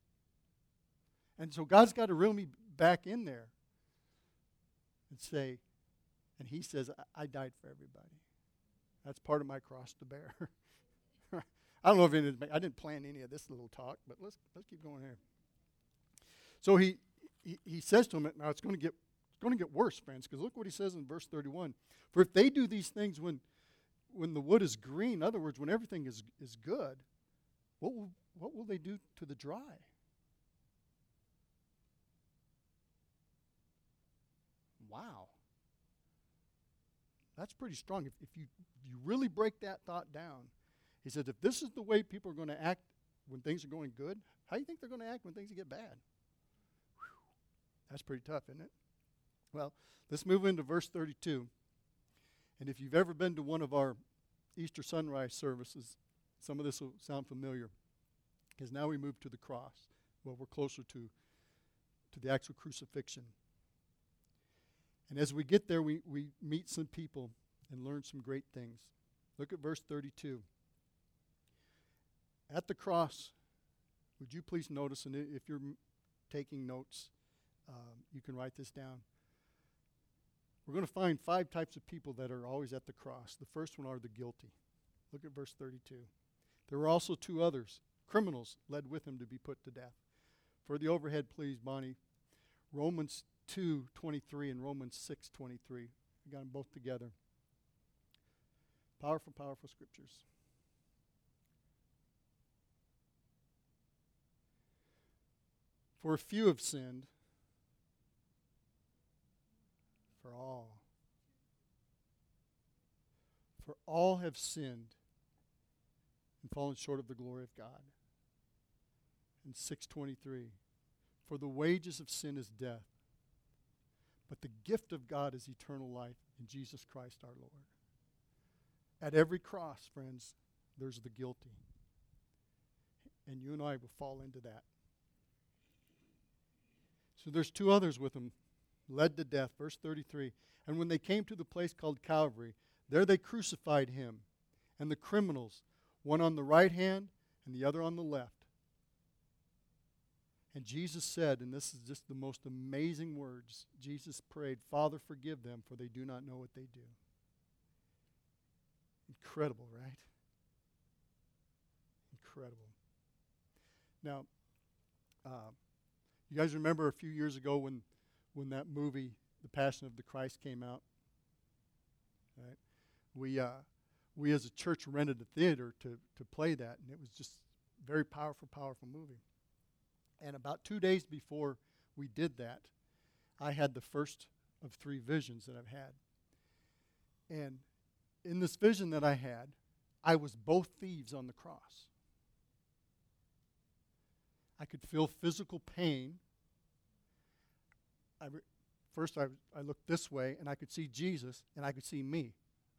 And so God's got to reel me back in there and say, and he says, I died for everybody. That's part of my cross to bear. I don't know if I didn't plan any of this little talk, but let's keep going here. So he says to him, now it's going to get worse, friends, because look what he says in verse 31. For if they do these things when the wood is green, in other words, when everything is good, what will they do to the dry? Wow. That's pretty strong. If you really break that thought down, he said, if this is the way people are going to act when things are going good, how do you think they're going to act when things get bad? Whew. That's pretty tough, isn't it? Well, let's move into verse 32. And if you've ever been to one of our Easter sunrise services, some of this will sound familiar, because now we move to the cross. Well, we're closer to the actual crucifixion. And as we get there, we meet some people and learn some great things. Look at verse 32. At the cross, would you please notice, and if you're taking notes, you can write this down. We're going to find 5 types of people that are always at the cross. The first one are the guilty. Look at verse 32. There were also 2 others, criminals, led with him to be put to death. For the overhead, please, Bonnie. Romans 2:23 and Romans 6:23. I got them both together. Powerful, powerful scriptures. For a few have sinned, for all. For all have sinned and fallen short of the glory of God. And 6:23. For the wages of sin is death, but the gift of God is eternal life in Jesus Christ our Lord. At every cross, friends, there's the guilty. And you and I will fall into that. So there's 2 others with him, led to death. Verse 33. And when they came to the place called Calvary, there they crucified him and the criminals, one on the right hand and the other on the left. And Jesus said, and this is just the most amazing words, Jesus prayed, Father, forgive them, for they do not know what they do. Incredible, right? Incredible. Now, you guys remember a few years ago when that movie, The Passion of the Christ, came out? Right? We as a church rented a theater to play that, and it was just a very powerful, powerful movie. And about 2 days before we did that, I had the first of 3 visions that I've had. And in this vision that I had, I was both thieves on the cross. I could feel physical pain. First, I looked this way, and I could see Jesus, and I could see me.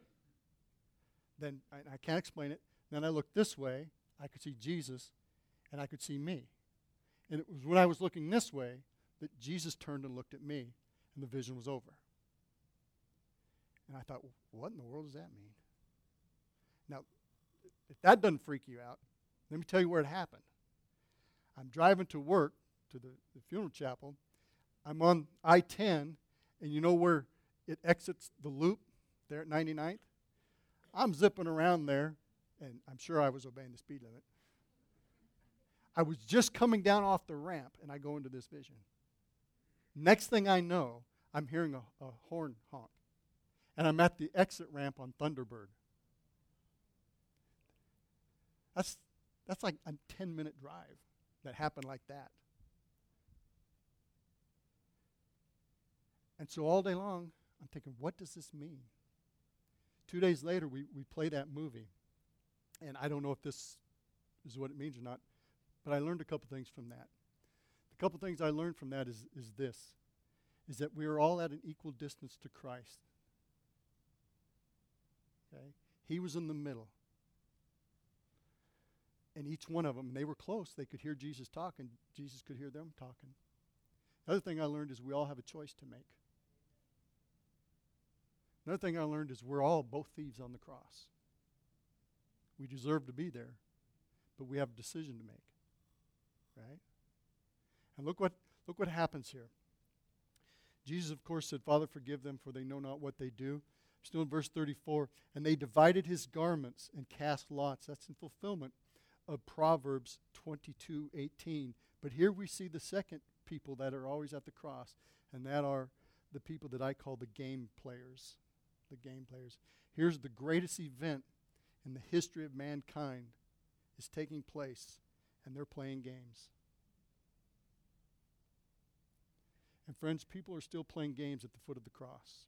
Then, I can't explain it. Then I looked this way, I could see Jesus, and I could see me. And it was when I was looking this way that Jesus turned and looked at me, and the vision was over. And I thought, what in the world does that mean? Now, if that doesn't freak you out, let me tell you where it happened. I'm driving to work, to the funeral chapel. I'm on I-10, and you know where it exits the loop there at 99th? I'm zipping around there, and I'm sure I was obeying the speed limit. I was just coming down off the ramp, and I go into this vision. Next thing I know, I'm hearing a horn honk, and I'm at the exit ramp on Thunderbird. That's like a 10-minute drive that happened like that. And so all day long, I'm thinking, what does this mean? 2 days later, we play that movie, and I don't know if this is what it means or not, but I learned a couple things from that. The couple things I learned from that is that we are all at an equal distance to Christ. Okay? He was in the middle. And each one of them, and they were close, they could hear Jesus talking. Jesus could hear them talking. The other thing I learned is we all have a choice to make. Another thing I learned is we're all both thieves on the cross. We deserve to be there, but we have a decision to make. Right? And look Look what happens here. Jesus, of course, said, Father, forgive them, for they know not what they do. Still in verse 34, and they divided his garments and cast lots. That's in fulfillment of Proverbs 22:18. But here we see the second people that are always at the cross, and that are the people that I call the game players. The game players. Here's the greatest event in the history of mankind is taking place, and they're playing games. And friends, people are still playing games at the foot of the cross.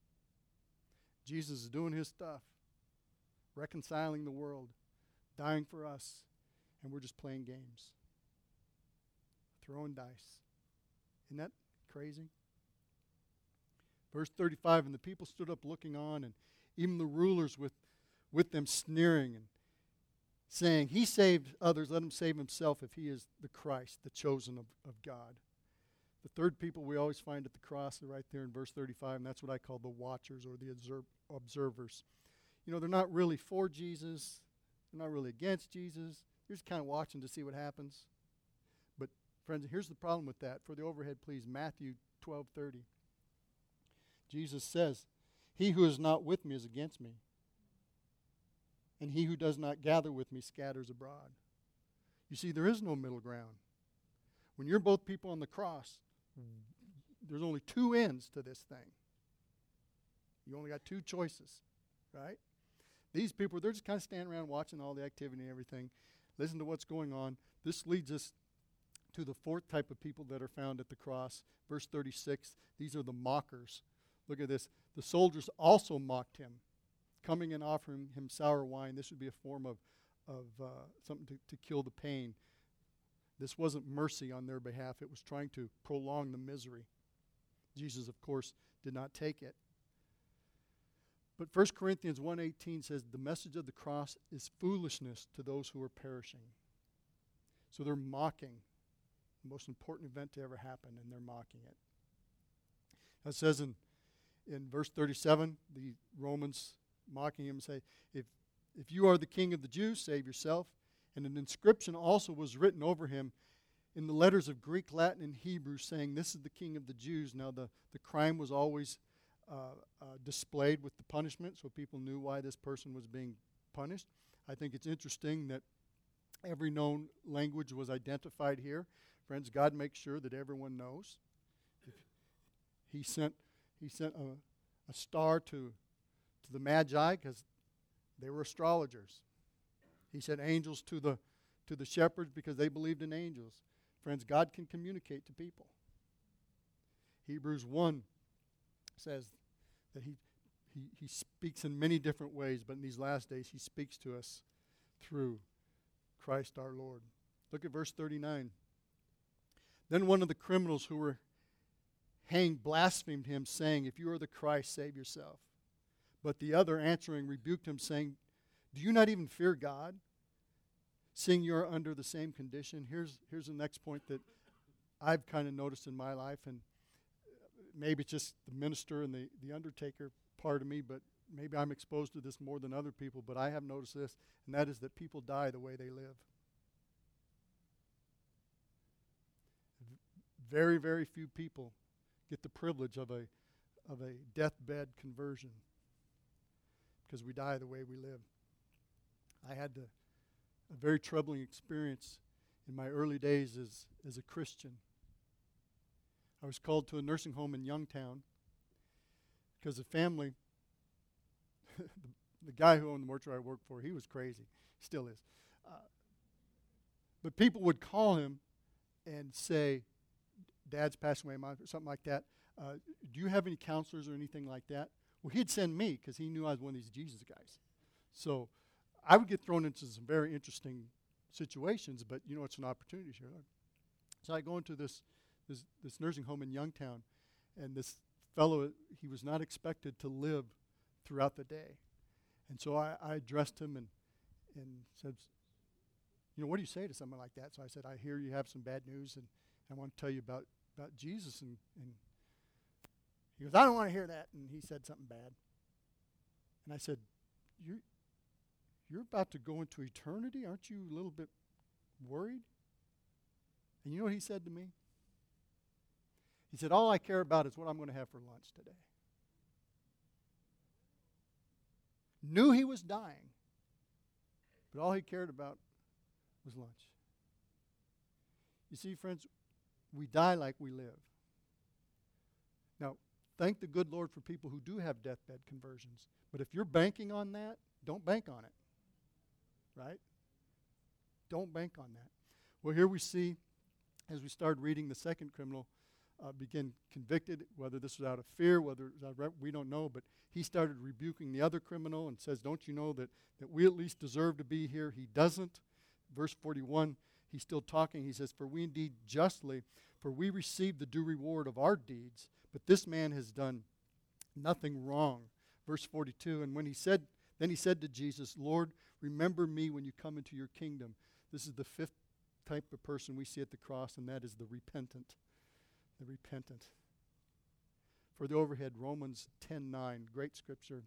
Jesus is doing his stuff, reconciling the world, dying for us, and we're just playing games, throwing dice. Isn't that crazy? Verse 35, and the people stood up looking on, and even the rulers with them sneering and saying, he saved others, let him save himself if he is the Christ, the chosen of God. The third people we always find at the cross are right there in verse 35, and that's what I call the watchers or the observers. You know, they're not really for Jesus. They're not really against Jesus. They're just kind of watching to see what happens. But, friends, here's the problem with that. For the overhead, please, Matthew 12:30. Jesus says, he who is not with me is against me, and he who does not gather with me scatters abroad. You see, there is no middle ground. When you're both people on the cross, there's only two ends to this thing. You only got two choices, right? These people, they're just kind of standing around watching all the activity and everything. Listen to what's going on. This leads us to the fourth type of people that are found at the cross. Verse 36, these are the mockers. Look at this. The soldiers also mocked him, coming and offering him sour wine. This would be a form of something to kill the pain. This wasn't mercy on their behalf. It was trying to prolong the misery. Jesus, of course, did not take it. But 1 Corinthians 1:18 says, the message of the cross is foolishness to those who are perishing. So they're mocking the most important event to ever happen, and they're mocking it. It says in verse 37, the Romans mocking him say, if you are the king of the Jews, save yourself. And an inscription also was written over him in the letters of Greek, Latin, and Hebrew, saying, this is the king of the Jews. Now, the crime was always displayed with the punishment, so people knew why this person was being punished. I think it's interesting that every known language was identified here. Friends, God makes sure that everyone knows. He sent a star to the Magi because they were astrologers. He sent angels to the shepherds because they believed in angels. Friends, God can communicate to people. Hebrews 1 says that he speaks in many different ways, but in these last days he speaks to us through Christ our Lord. Look at verse 39. Then one of the criminals who were hanged blasphemed him, saying, if you are the Christ, save yourself. But the other answering rebuked him, saying, do you not even fear God, seeing you are under the same condition? Here's the next point that I've kind of noticed in my life, and maybe it's just the minister and the undertaker part of me, but maybe I'm exposed to this more than other people, but I have noticed this, and that is that people die the way they live. Very, very few people get the privilege of a deathbed conversion because we die the way we live. I had a very troubling experience in my early days as a Christian. I was called to a nursing home in Youngtown because the family, the guy who owned the mortuary I worked for, he was crazy, still is. But people would call him and say, Dad's passed away, Mom, something like that. Do you have any counselors or anything like that? Well, he'd send me because he knew I was one of these Jesus guys. So I would get thrown into some very interesting situations, but it's an opportunity. Sure. So I go into this nursing home in Youngtown, and this fellow, he was not expected to live throughout the day. And so I addressed him and said, what do you say to someone like that? So I said, I hear you have some bad news, and I want to tell you about Jesus. And he goes, I don't want to hear that. And he said something bad. And I said, You're about to go into eternity? Aren't you a little bit worried? And you know what he said to me? He said, all I care about is what I'm going to have for lunch today. Knew he was dying, but all he cared about was lunch. You see, friends, we die like we live. Now, thank the good Lord for people who do have deathbed conversions. But if you're banking on that, don't bank on it. Right? Don't bank on that. Well, here we see, as we start reading, the second criminal begin convicted, whether this was out of fear, whether it was out of, we don't know, but he started rebuking the other criminal and says, don't you know that we at least deserve to be here? He doesn't. Verse 41, he's still talking. He says, for we indeed justly, for we receive the due reward of our deeds, but this man has done nothing wrong. Verse 42, and then he said to Jesus, Lord, remember me when you come into your kingdom. This is the fifth type of person we see at the cross, and that is the repentant. The repentant. For the overhead, Romans 10:9, great scripture.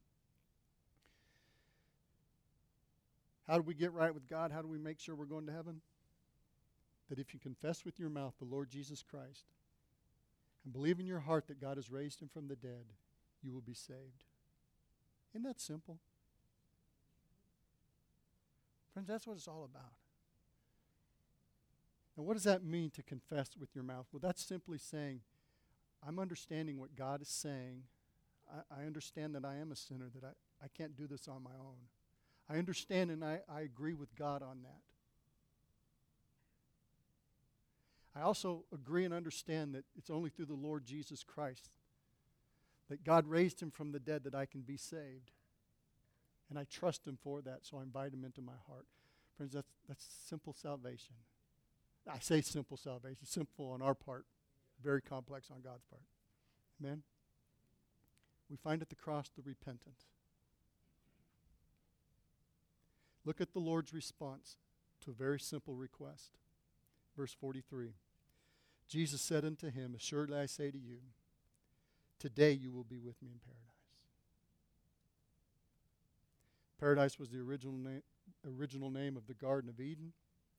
How do we get right with God? How do we make sure we're going to heaven? That if you confess with your mouth the Lord Jesus Christ and believe in your heart that God has raised him from the dead, you will be saved. Isn't that simple? Friends, that's what it's all about. Now, what does that mean to confess with your mouth? Well, that's simply saying, I'm understanding what God is saying. I understand that I am a sinner, that I can't do this on my own. I understand and I agree with God on that. I also agree and understand that it's only through the Lord Jesus Christ that God raised him from the dead that I can be saved. And I trust him for that, so I invite him into my heart. Friends, that's simple salvation. I say simple salvation, simple on our part, very complex on God's part. Amen? We find at the cross the repentant. Look at the Lord's response to a very simple request. Verse 43. Jesus said unto him, assuredly I say to you, today you will be with me in paradise. Paradise was the original name of the Garden of Eden.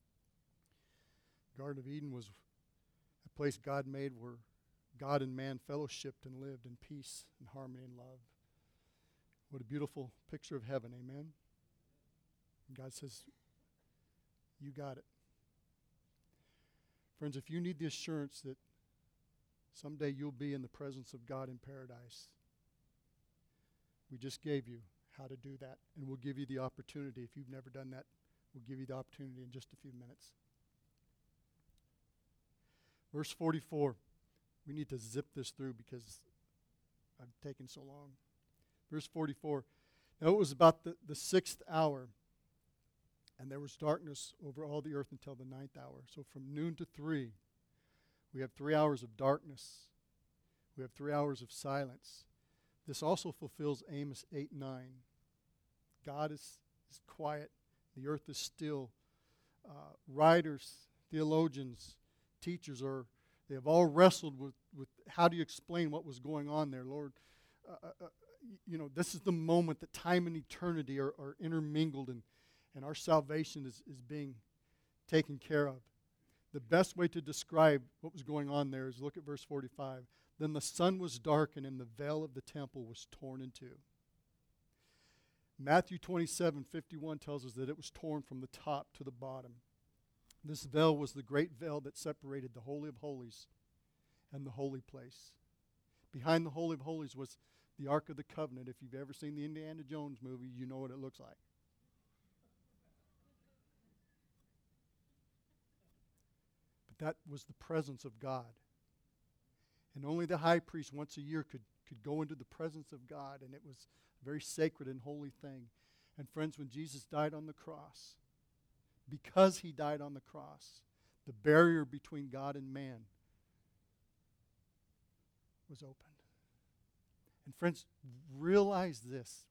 The Garden of Eden was a place God made where God and man fellowshipped and lived in peace and harmony and love. What a beautiful picture of heaven, amen? And God says, you got it. Friends, if you need the assurance that someday you'll be in the presence of God in paradise, we just gave you how to do that, and we'll give you the opportunity. If you've never done that, we'll give you the opportunity in just a few minutes. Verse 44. We need to zip this through because I've taken so long. Verse 44. Now it was about the 6th hour, and there was darkness over all the earth until the 9th hour. So from noon to 3, we have 3 hours of darkness. We have 3 hours of silence. This also fulfills Amos 8:9. God is quiet. The earth is still. Writers, theologians, teachers they have all wrestled with how do you explain what was going on there, Lord. This is the moment that time and eternity are intermingled, and our salvation is being taken care of. The best way to describe what was going on there is look at verse 45. Then the sun was darkened and the veil of the temple was torn in two. Matthew 27:51 tells us that it was torn from the top to the bottom. This veil was the great veil that separated the Holy of Holies and the holy place. Behind the Holy of Holies was the Ark of the Covenant. If you've ever seen the Indiana Jones movie, you know what it looks like. But that was the presence of God. And only the high priest once a year could go into the presence of God, and it was a very sacred and holy thing. And friends, when Jesus died on the cross, because he died on the cross, the barrier between God and man was opened. And friends, realize this,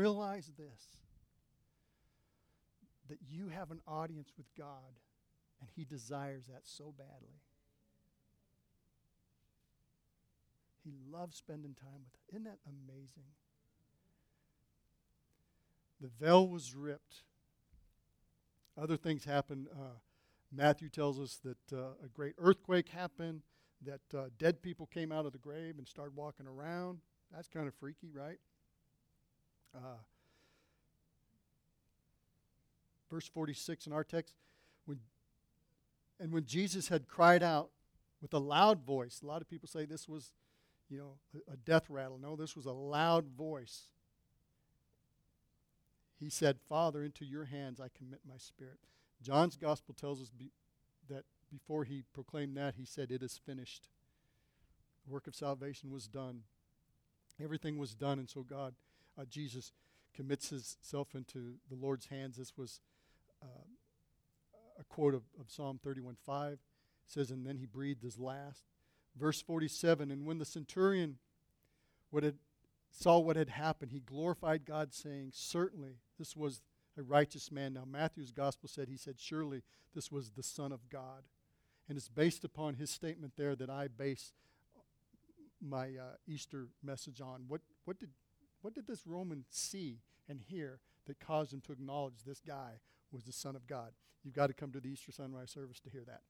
that you have an audience with God, and he desires that so badly. He loves spending time with us. Isn't that amazing? The veil was ripped. Other things happened. Matthew tells us that a great earthquake happened. that dead people came out of the grave and started walking around. That's kind of freaky, right? Verse 46 in our text, when Jesus had cried out with a loud voice, a lot of people say this was, a death rattle. No, this was a loud voice. He said, Father, into your hands I commit my spirit. John's gospel tells us that before he proclaimed that, he said, it is finished. The work of salvation was done. Everything was done, and so Jesus commits himself into the Lord's hands. This was a quote of Psalm 31:5. It says, and then he breathed his last. Verse 47, and when the centurion saw what had happened, he glorified God, saying, certainly this was a righteous man. Now Matthew's gospel said, surely this was the Son of God. And it's based upon his statement there that I base my Easter message on. What did this Roman see and hear that caused him to acknowledge this guy was the Son of God? You've got to come to the Easter sunrise service to hear that.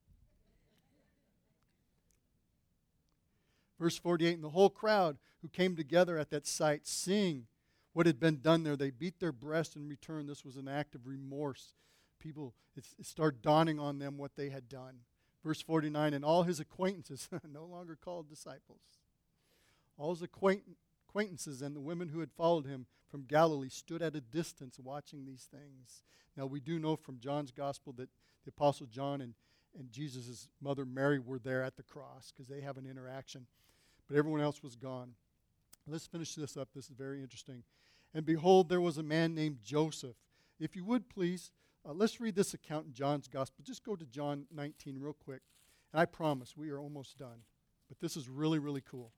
Verse 48, and the whole crowd who came together at that sight, seeing what had been done there, they beat their breast in return. This was an act of remorse. People, it started dawning on them what they had done. Verse 49, and all his acquaintances, no longer called disciples, all his acquaintances and the women who had followed him from Galilee stood at a distance watching these things. Now we do know from John's gospel that the Apostle John and Jesus' mother Mary were there at the cross because they have an interaction. But everyone else was gone. Let's finish this up. This is very interesting. And behold, there was a man named Joseph. If you would, please, let's read this account in John's gospel. Just go to John 19 real quick. And I promise we are almost done. But this is really, really cool.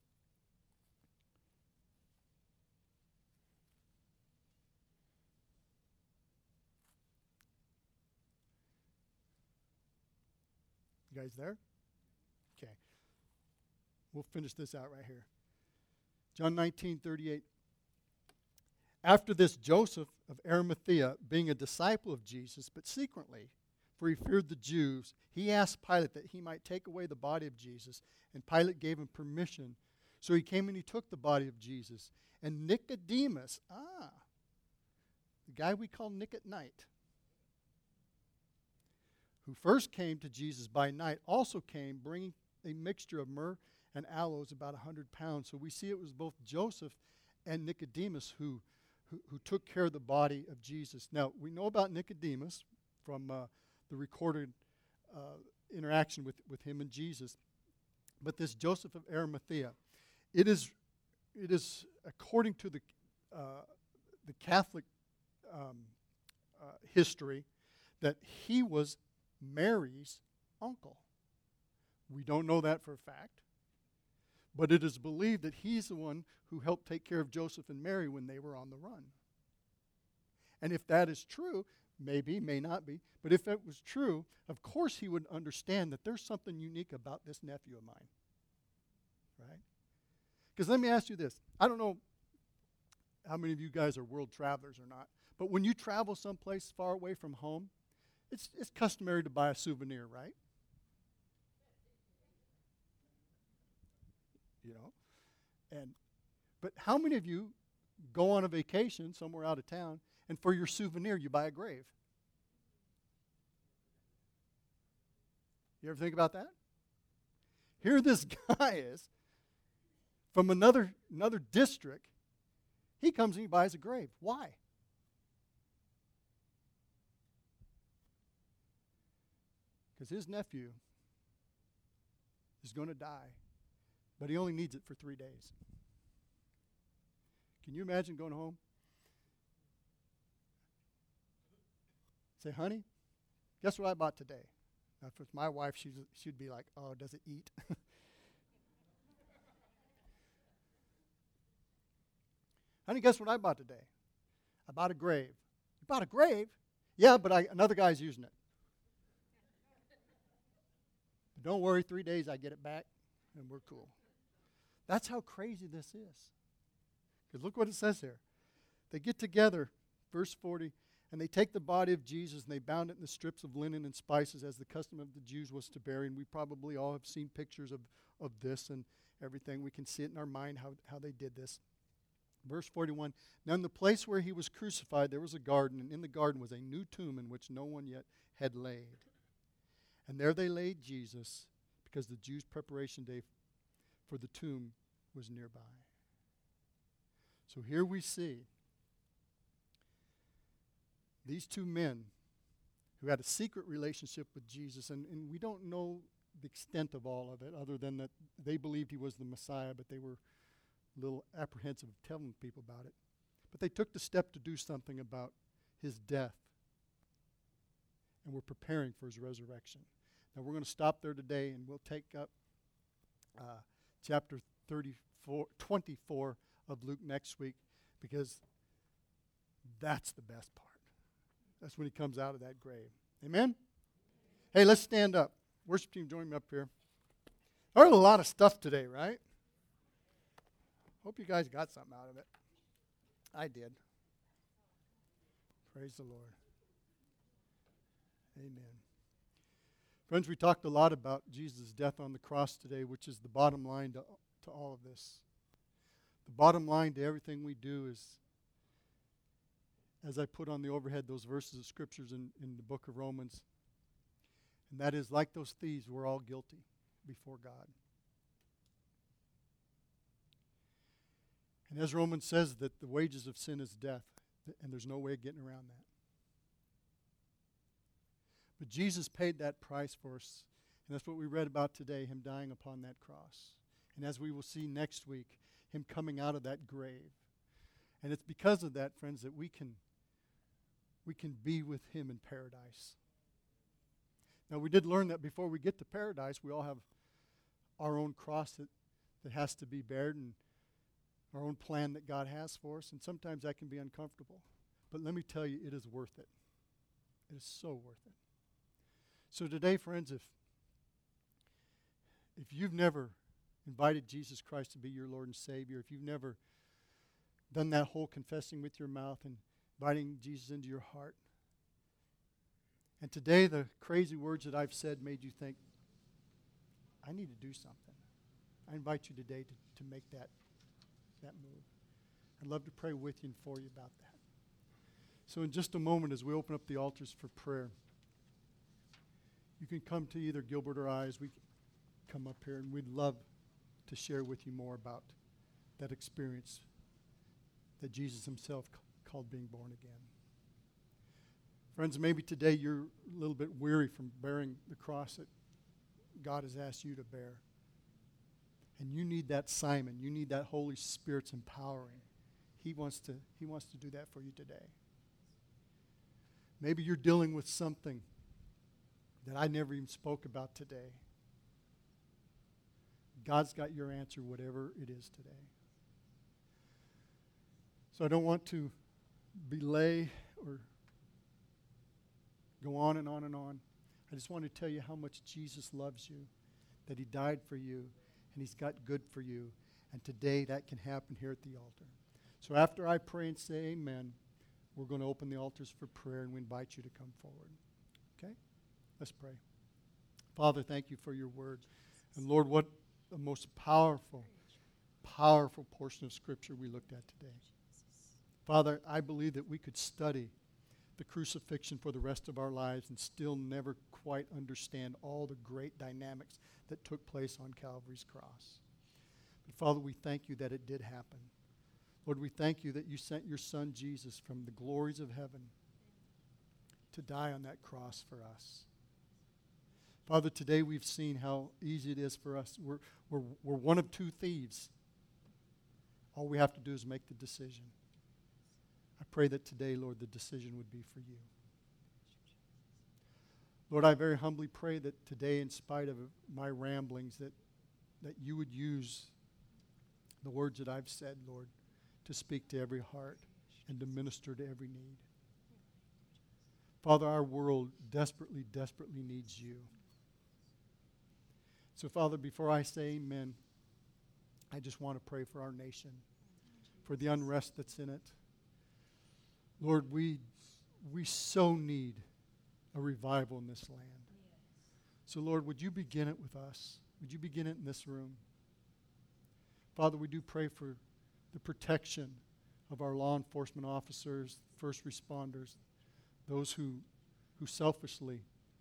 You guys there? Okay. We'll finish this out right here. John 19:38. After this, Joseph of Arimathea, being a disciple of Jesus, but secretly, for he feared the Jews, he asked Pilate that he might take away the body of Jesus, and Pilate gave him permission. So he came and he took the body of Jesus. And Nicodemus, the guy we call Nick at night, who first came to Jesus by night, also came bringing a mixture of myrrh and aloes, about 100 pounds. So we see it was both Joseph and Nicodemus who took care of the body of Jesus. Now, we know about Nicodemus from the recorded interaction with him and Jesus. But this Joseph of Arimathea, it is according to the Catholic history that he was Mary's uncle. We don't know that for a fact, but it is believed that he's the one who helped take care of Joseph and Mary when they were on the run. And if that is true, maybe, may not be, but if it was true, of course he would understand that there's something unique about this nephew of mine, right? Because let me ask you this. I don't know how many of you guys are world travelers or not, but when you travel someplace far away from home, it's customary to buy a souvenir, right? But how many of you go on a vacation somewhere out of town, and for your souvenir you buy a grave? You ever think about that? Here this guy is from another district. He comes and he buys a grave. Why? Because his nephew is going to die, but he only needs it for 3 days. Can you imagine going home? Say, honey, guess what I bought today? Now, if it's my wife, she'd be like, oh, does it eat? Honey, guess what I bought today? I bought a grave. You bought a grave? Yeah, but another guy's using it. But don't worry, 3 days I get it back, and we're cool. That's how crazy this is. Because look what it says here. They get together, verse 40, And they take the body of Jesus and they bound it in the strips of linen and spices as the custom of the Jews was to bury. And we probably all have seen pictures of this and everything. We can see it in our mind how they did this. Verse 41, now in the place where he was crucified there was a garden, and in the garden was a new tomb in which no one yet had laid. And there they laid Jesus, because the Jews' preparation day for the tomb was nearby. So here we see these two men who had a secret relationship with Jesus, and we don't know the extent of all of it, other than that they believed he was the Messiah, but they were a little apprehensive of telling people about it. But they took the step to do something about his death, and were preparing for his resurrection. Now we're going to stop there today, and we'll take up chapter 24 of Luke next week, because that's the best part. That's when he comes out of that grave. Amen? Hey, let's stand up. Worship team, join me up here. I heard a lot of stuff today, right? Hope you guys got something out of it. I did. Praise the Lord. Amen. Friends, we talked a lot about Jesus' death on the cross today, which is the bottom line to all of this. The bottom line to everything we do is, as I put on the overhead, those verses of scriptures in the book of Romans, and that is, like those thieves, we're all guilty before God. And as Romans says, that the wages of sin is death, and there's no way of getting around that. But Jesus paid that price for us, and that's what we read about today, him dying upon that cross. And as we will see next week, him coming out of that grave. And it's because of that, friends, that we can be with him in paradise. Now, we did learn that before we get to paradise, we all have our own cross that has to be bared, and our own plan that God has for us, and sometimes that can be uncomfortable. But let me tell you, it is worth it. It is so worth it. So today, friends, if you've never invited Jesus Christ to be your Lord and Savior, if you've never done that whole confessing with your mouth and inviting Jesus into your heart, and today the crazy words that I've said made you think, I need to do something, I invite you today to make that move. I'd love to pray with you and for you about that. So in just a moment, as we open up the altars for prayer, you can come to either Gilbert or I as we come up here, and we'd love to share with you more about that experience that Jesus himself called being born again. Friends, maybe today you're a little bit weary from bearing the cross that God has asked you to bear. And you need that Simon. You need that Holy Spirit's empowering. He wants to do that for you today. Maybe you're dealing with something that I never even spoke about today. God's got your answer, whatever it is today. So I don't want to belay or go on and on and on. I just want to tell you how much Jesus loves you, that he died for you, and he's got good for you. And today that can happen here at the altar. So after I pray and say amen, we're going to open the altars for prayer, and we invite you to come forward. Okay? Let's pray. Father, thank you for your word. And Lord, what the most powerful portion of Scripture we looked at today. Father, I believe that we could study the crucifixion for the rest of our lives and still never quite understand all the great dynamics that took place on Calvary's cross. But Father, we thank you that it did happen. Lord, we thank you that you sent your Son Jesus from the glories of heaven to die on that cross for us. Father, today we've seen how easy it is for us. We're one of two thieves. All we have to do is make the decision. I pray that today, Lord, the decision would be for you. Lord, I very humbly pray that today, in spite of my ramblings, that you would use the words that I've said, Lord, to speak to every heart and to minister to every need. Father, our world desperately, desperately needs you. So, Father, before I say amen, I just want to pray for our nation, for the unrest that's in it. Lord, we we so need a revival in this land. So, Lord, would you begin it with us? Would you begin it in this room? Father, we do pray for the protection of our law enforcement officers, first responders, those who selfishly,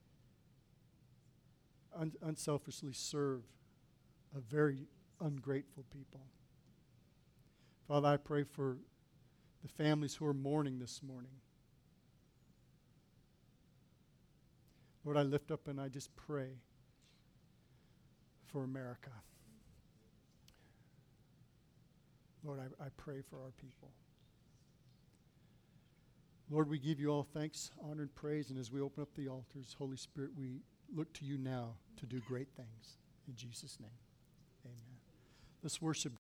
unselfishly serve a very ungrateful people. Father, I pray for the families who are mourning this morning. Lord, I lift up and I just pray for America. Lord, I pray for our people. Lord, we give you all thanks, honor, and praise. And as we open up the altars, Holy Spirit, we look to you now to do great things. In Jesus' name, amen. Let's worship.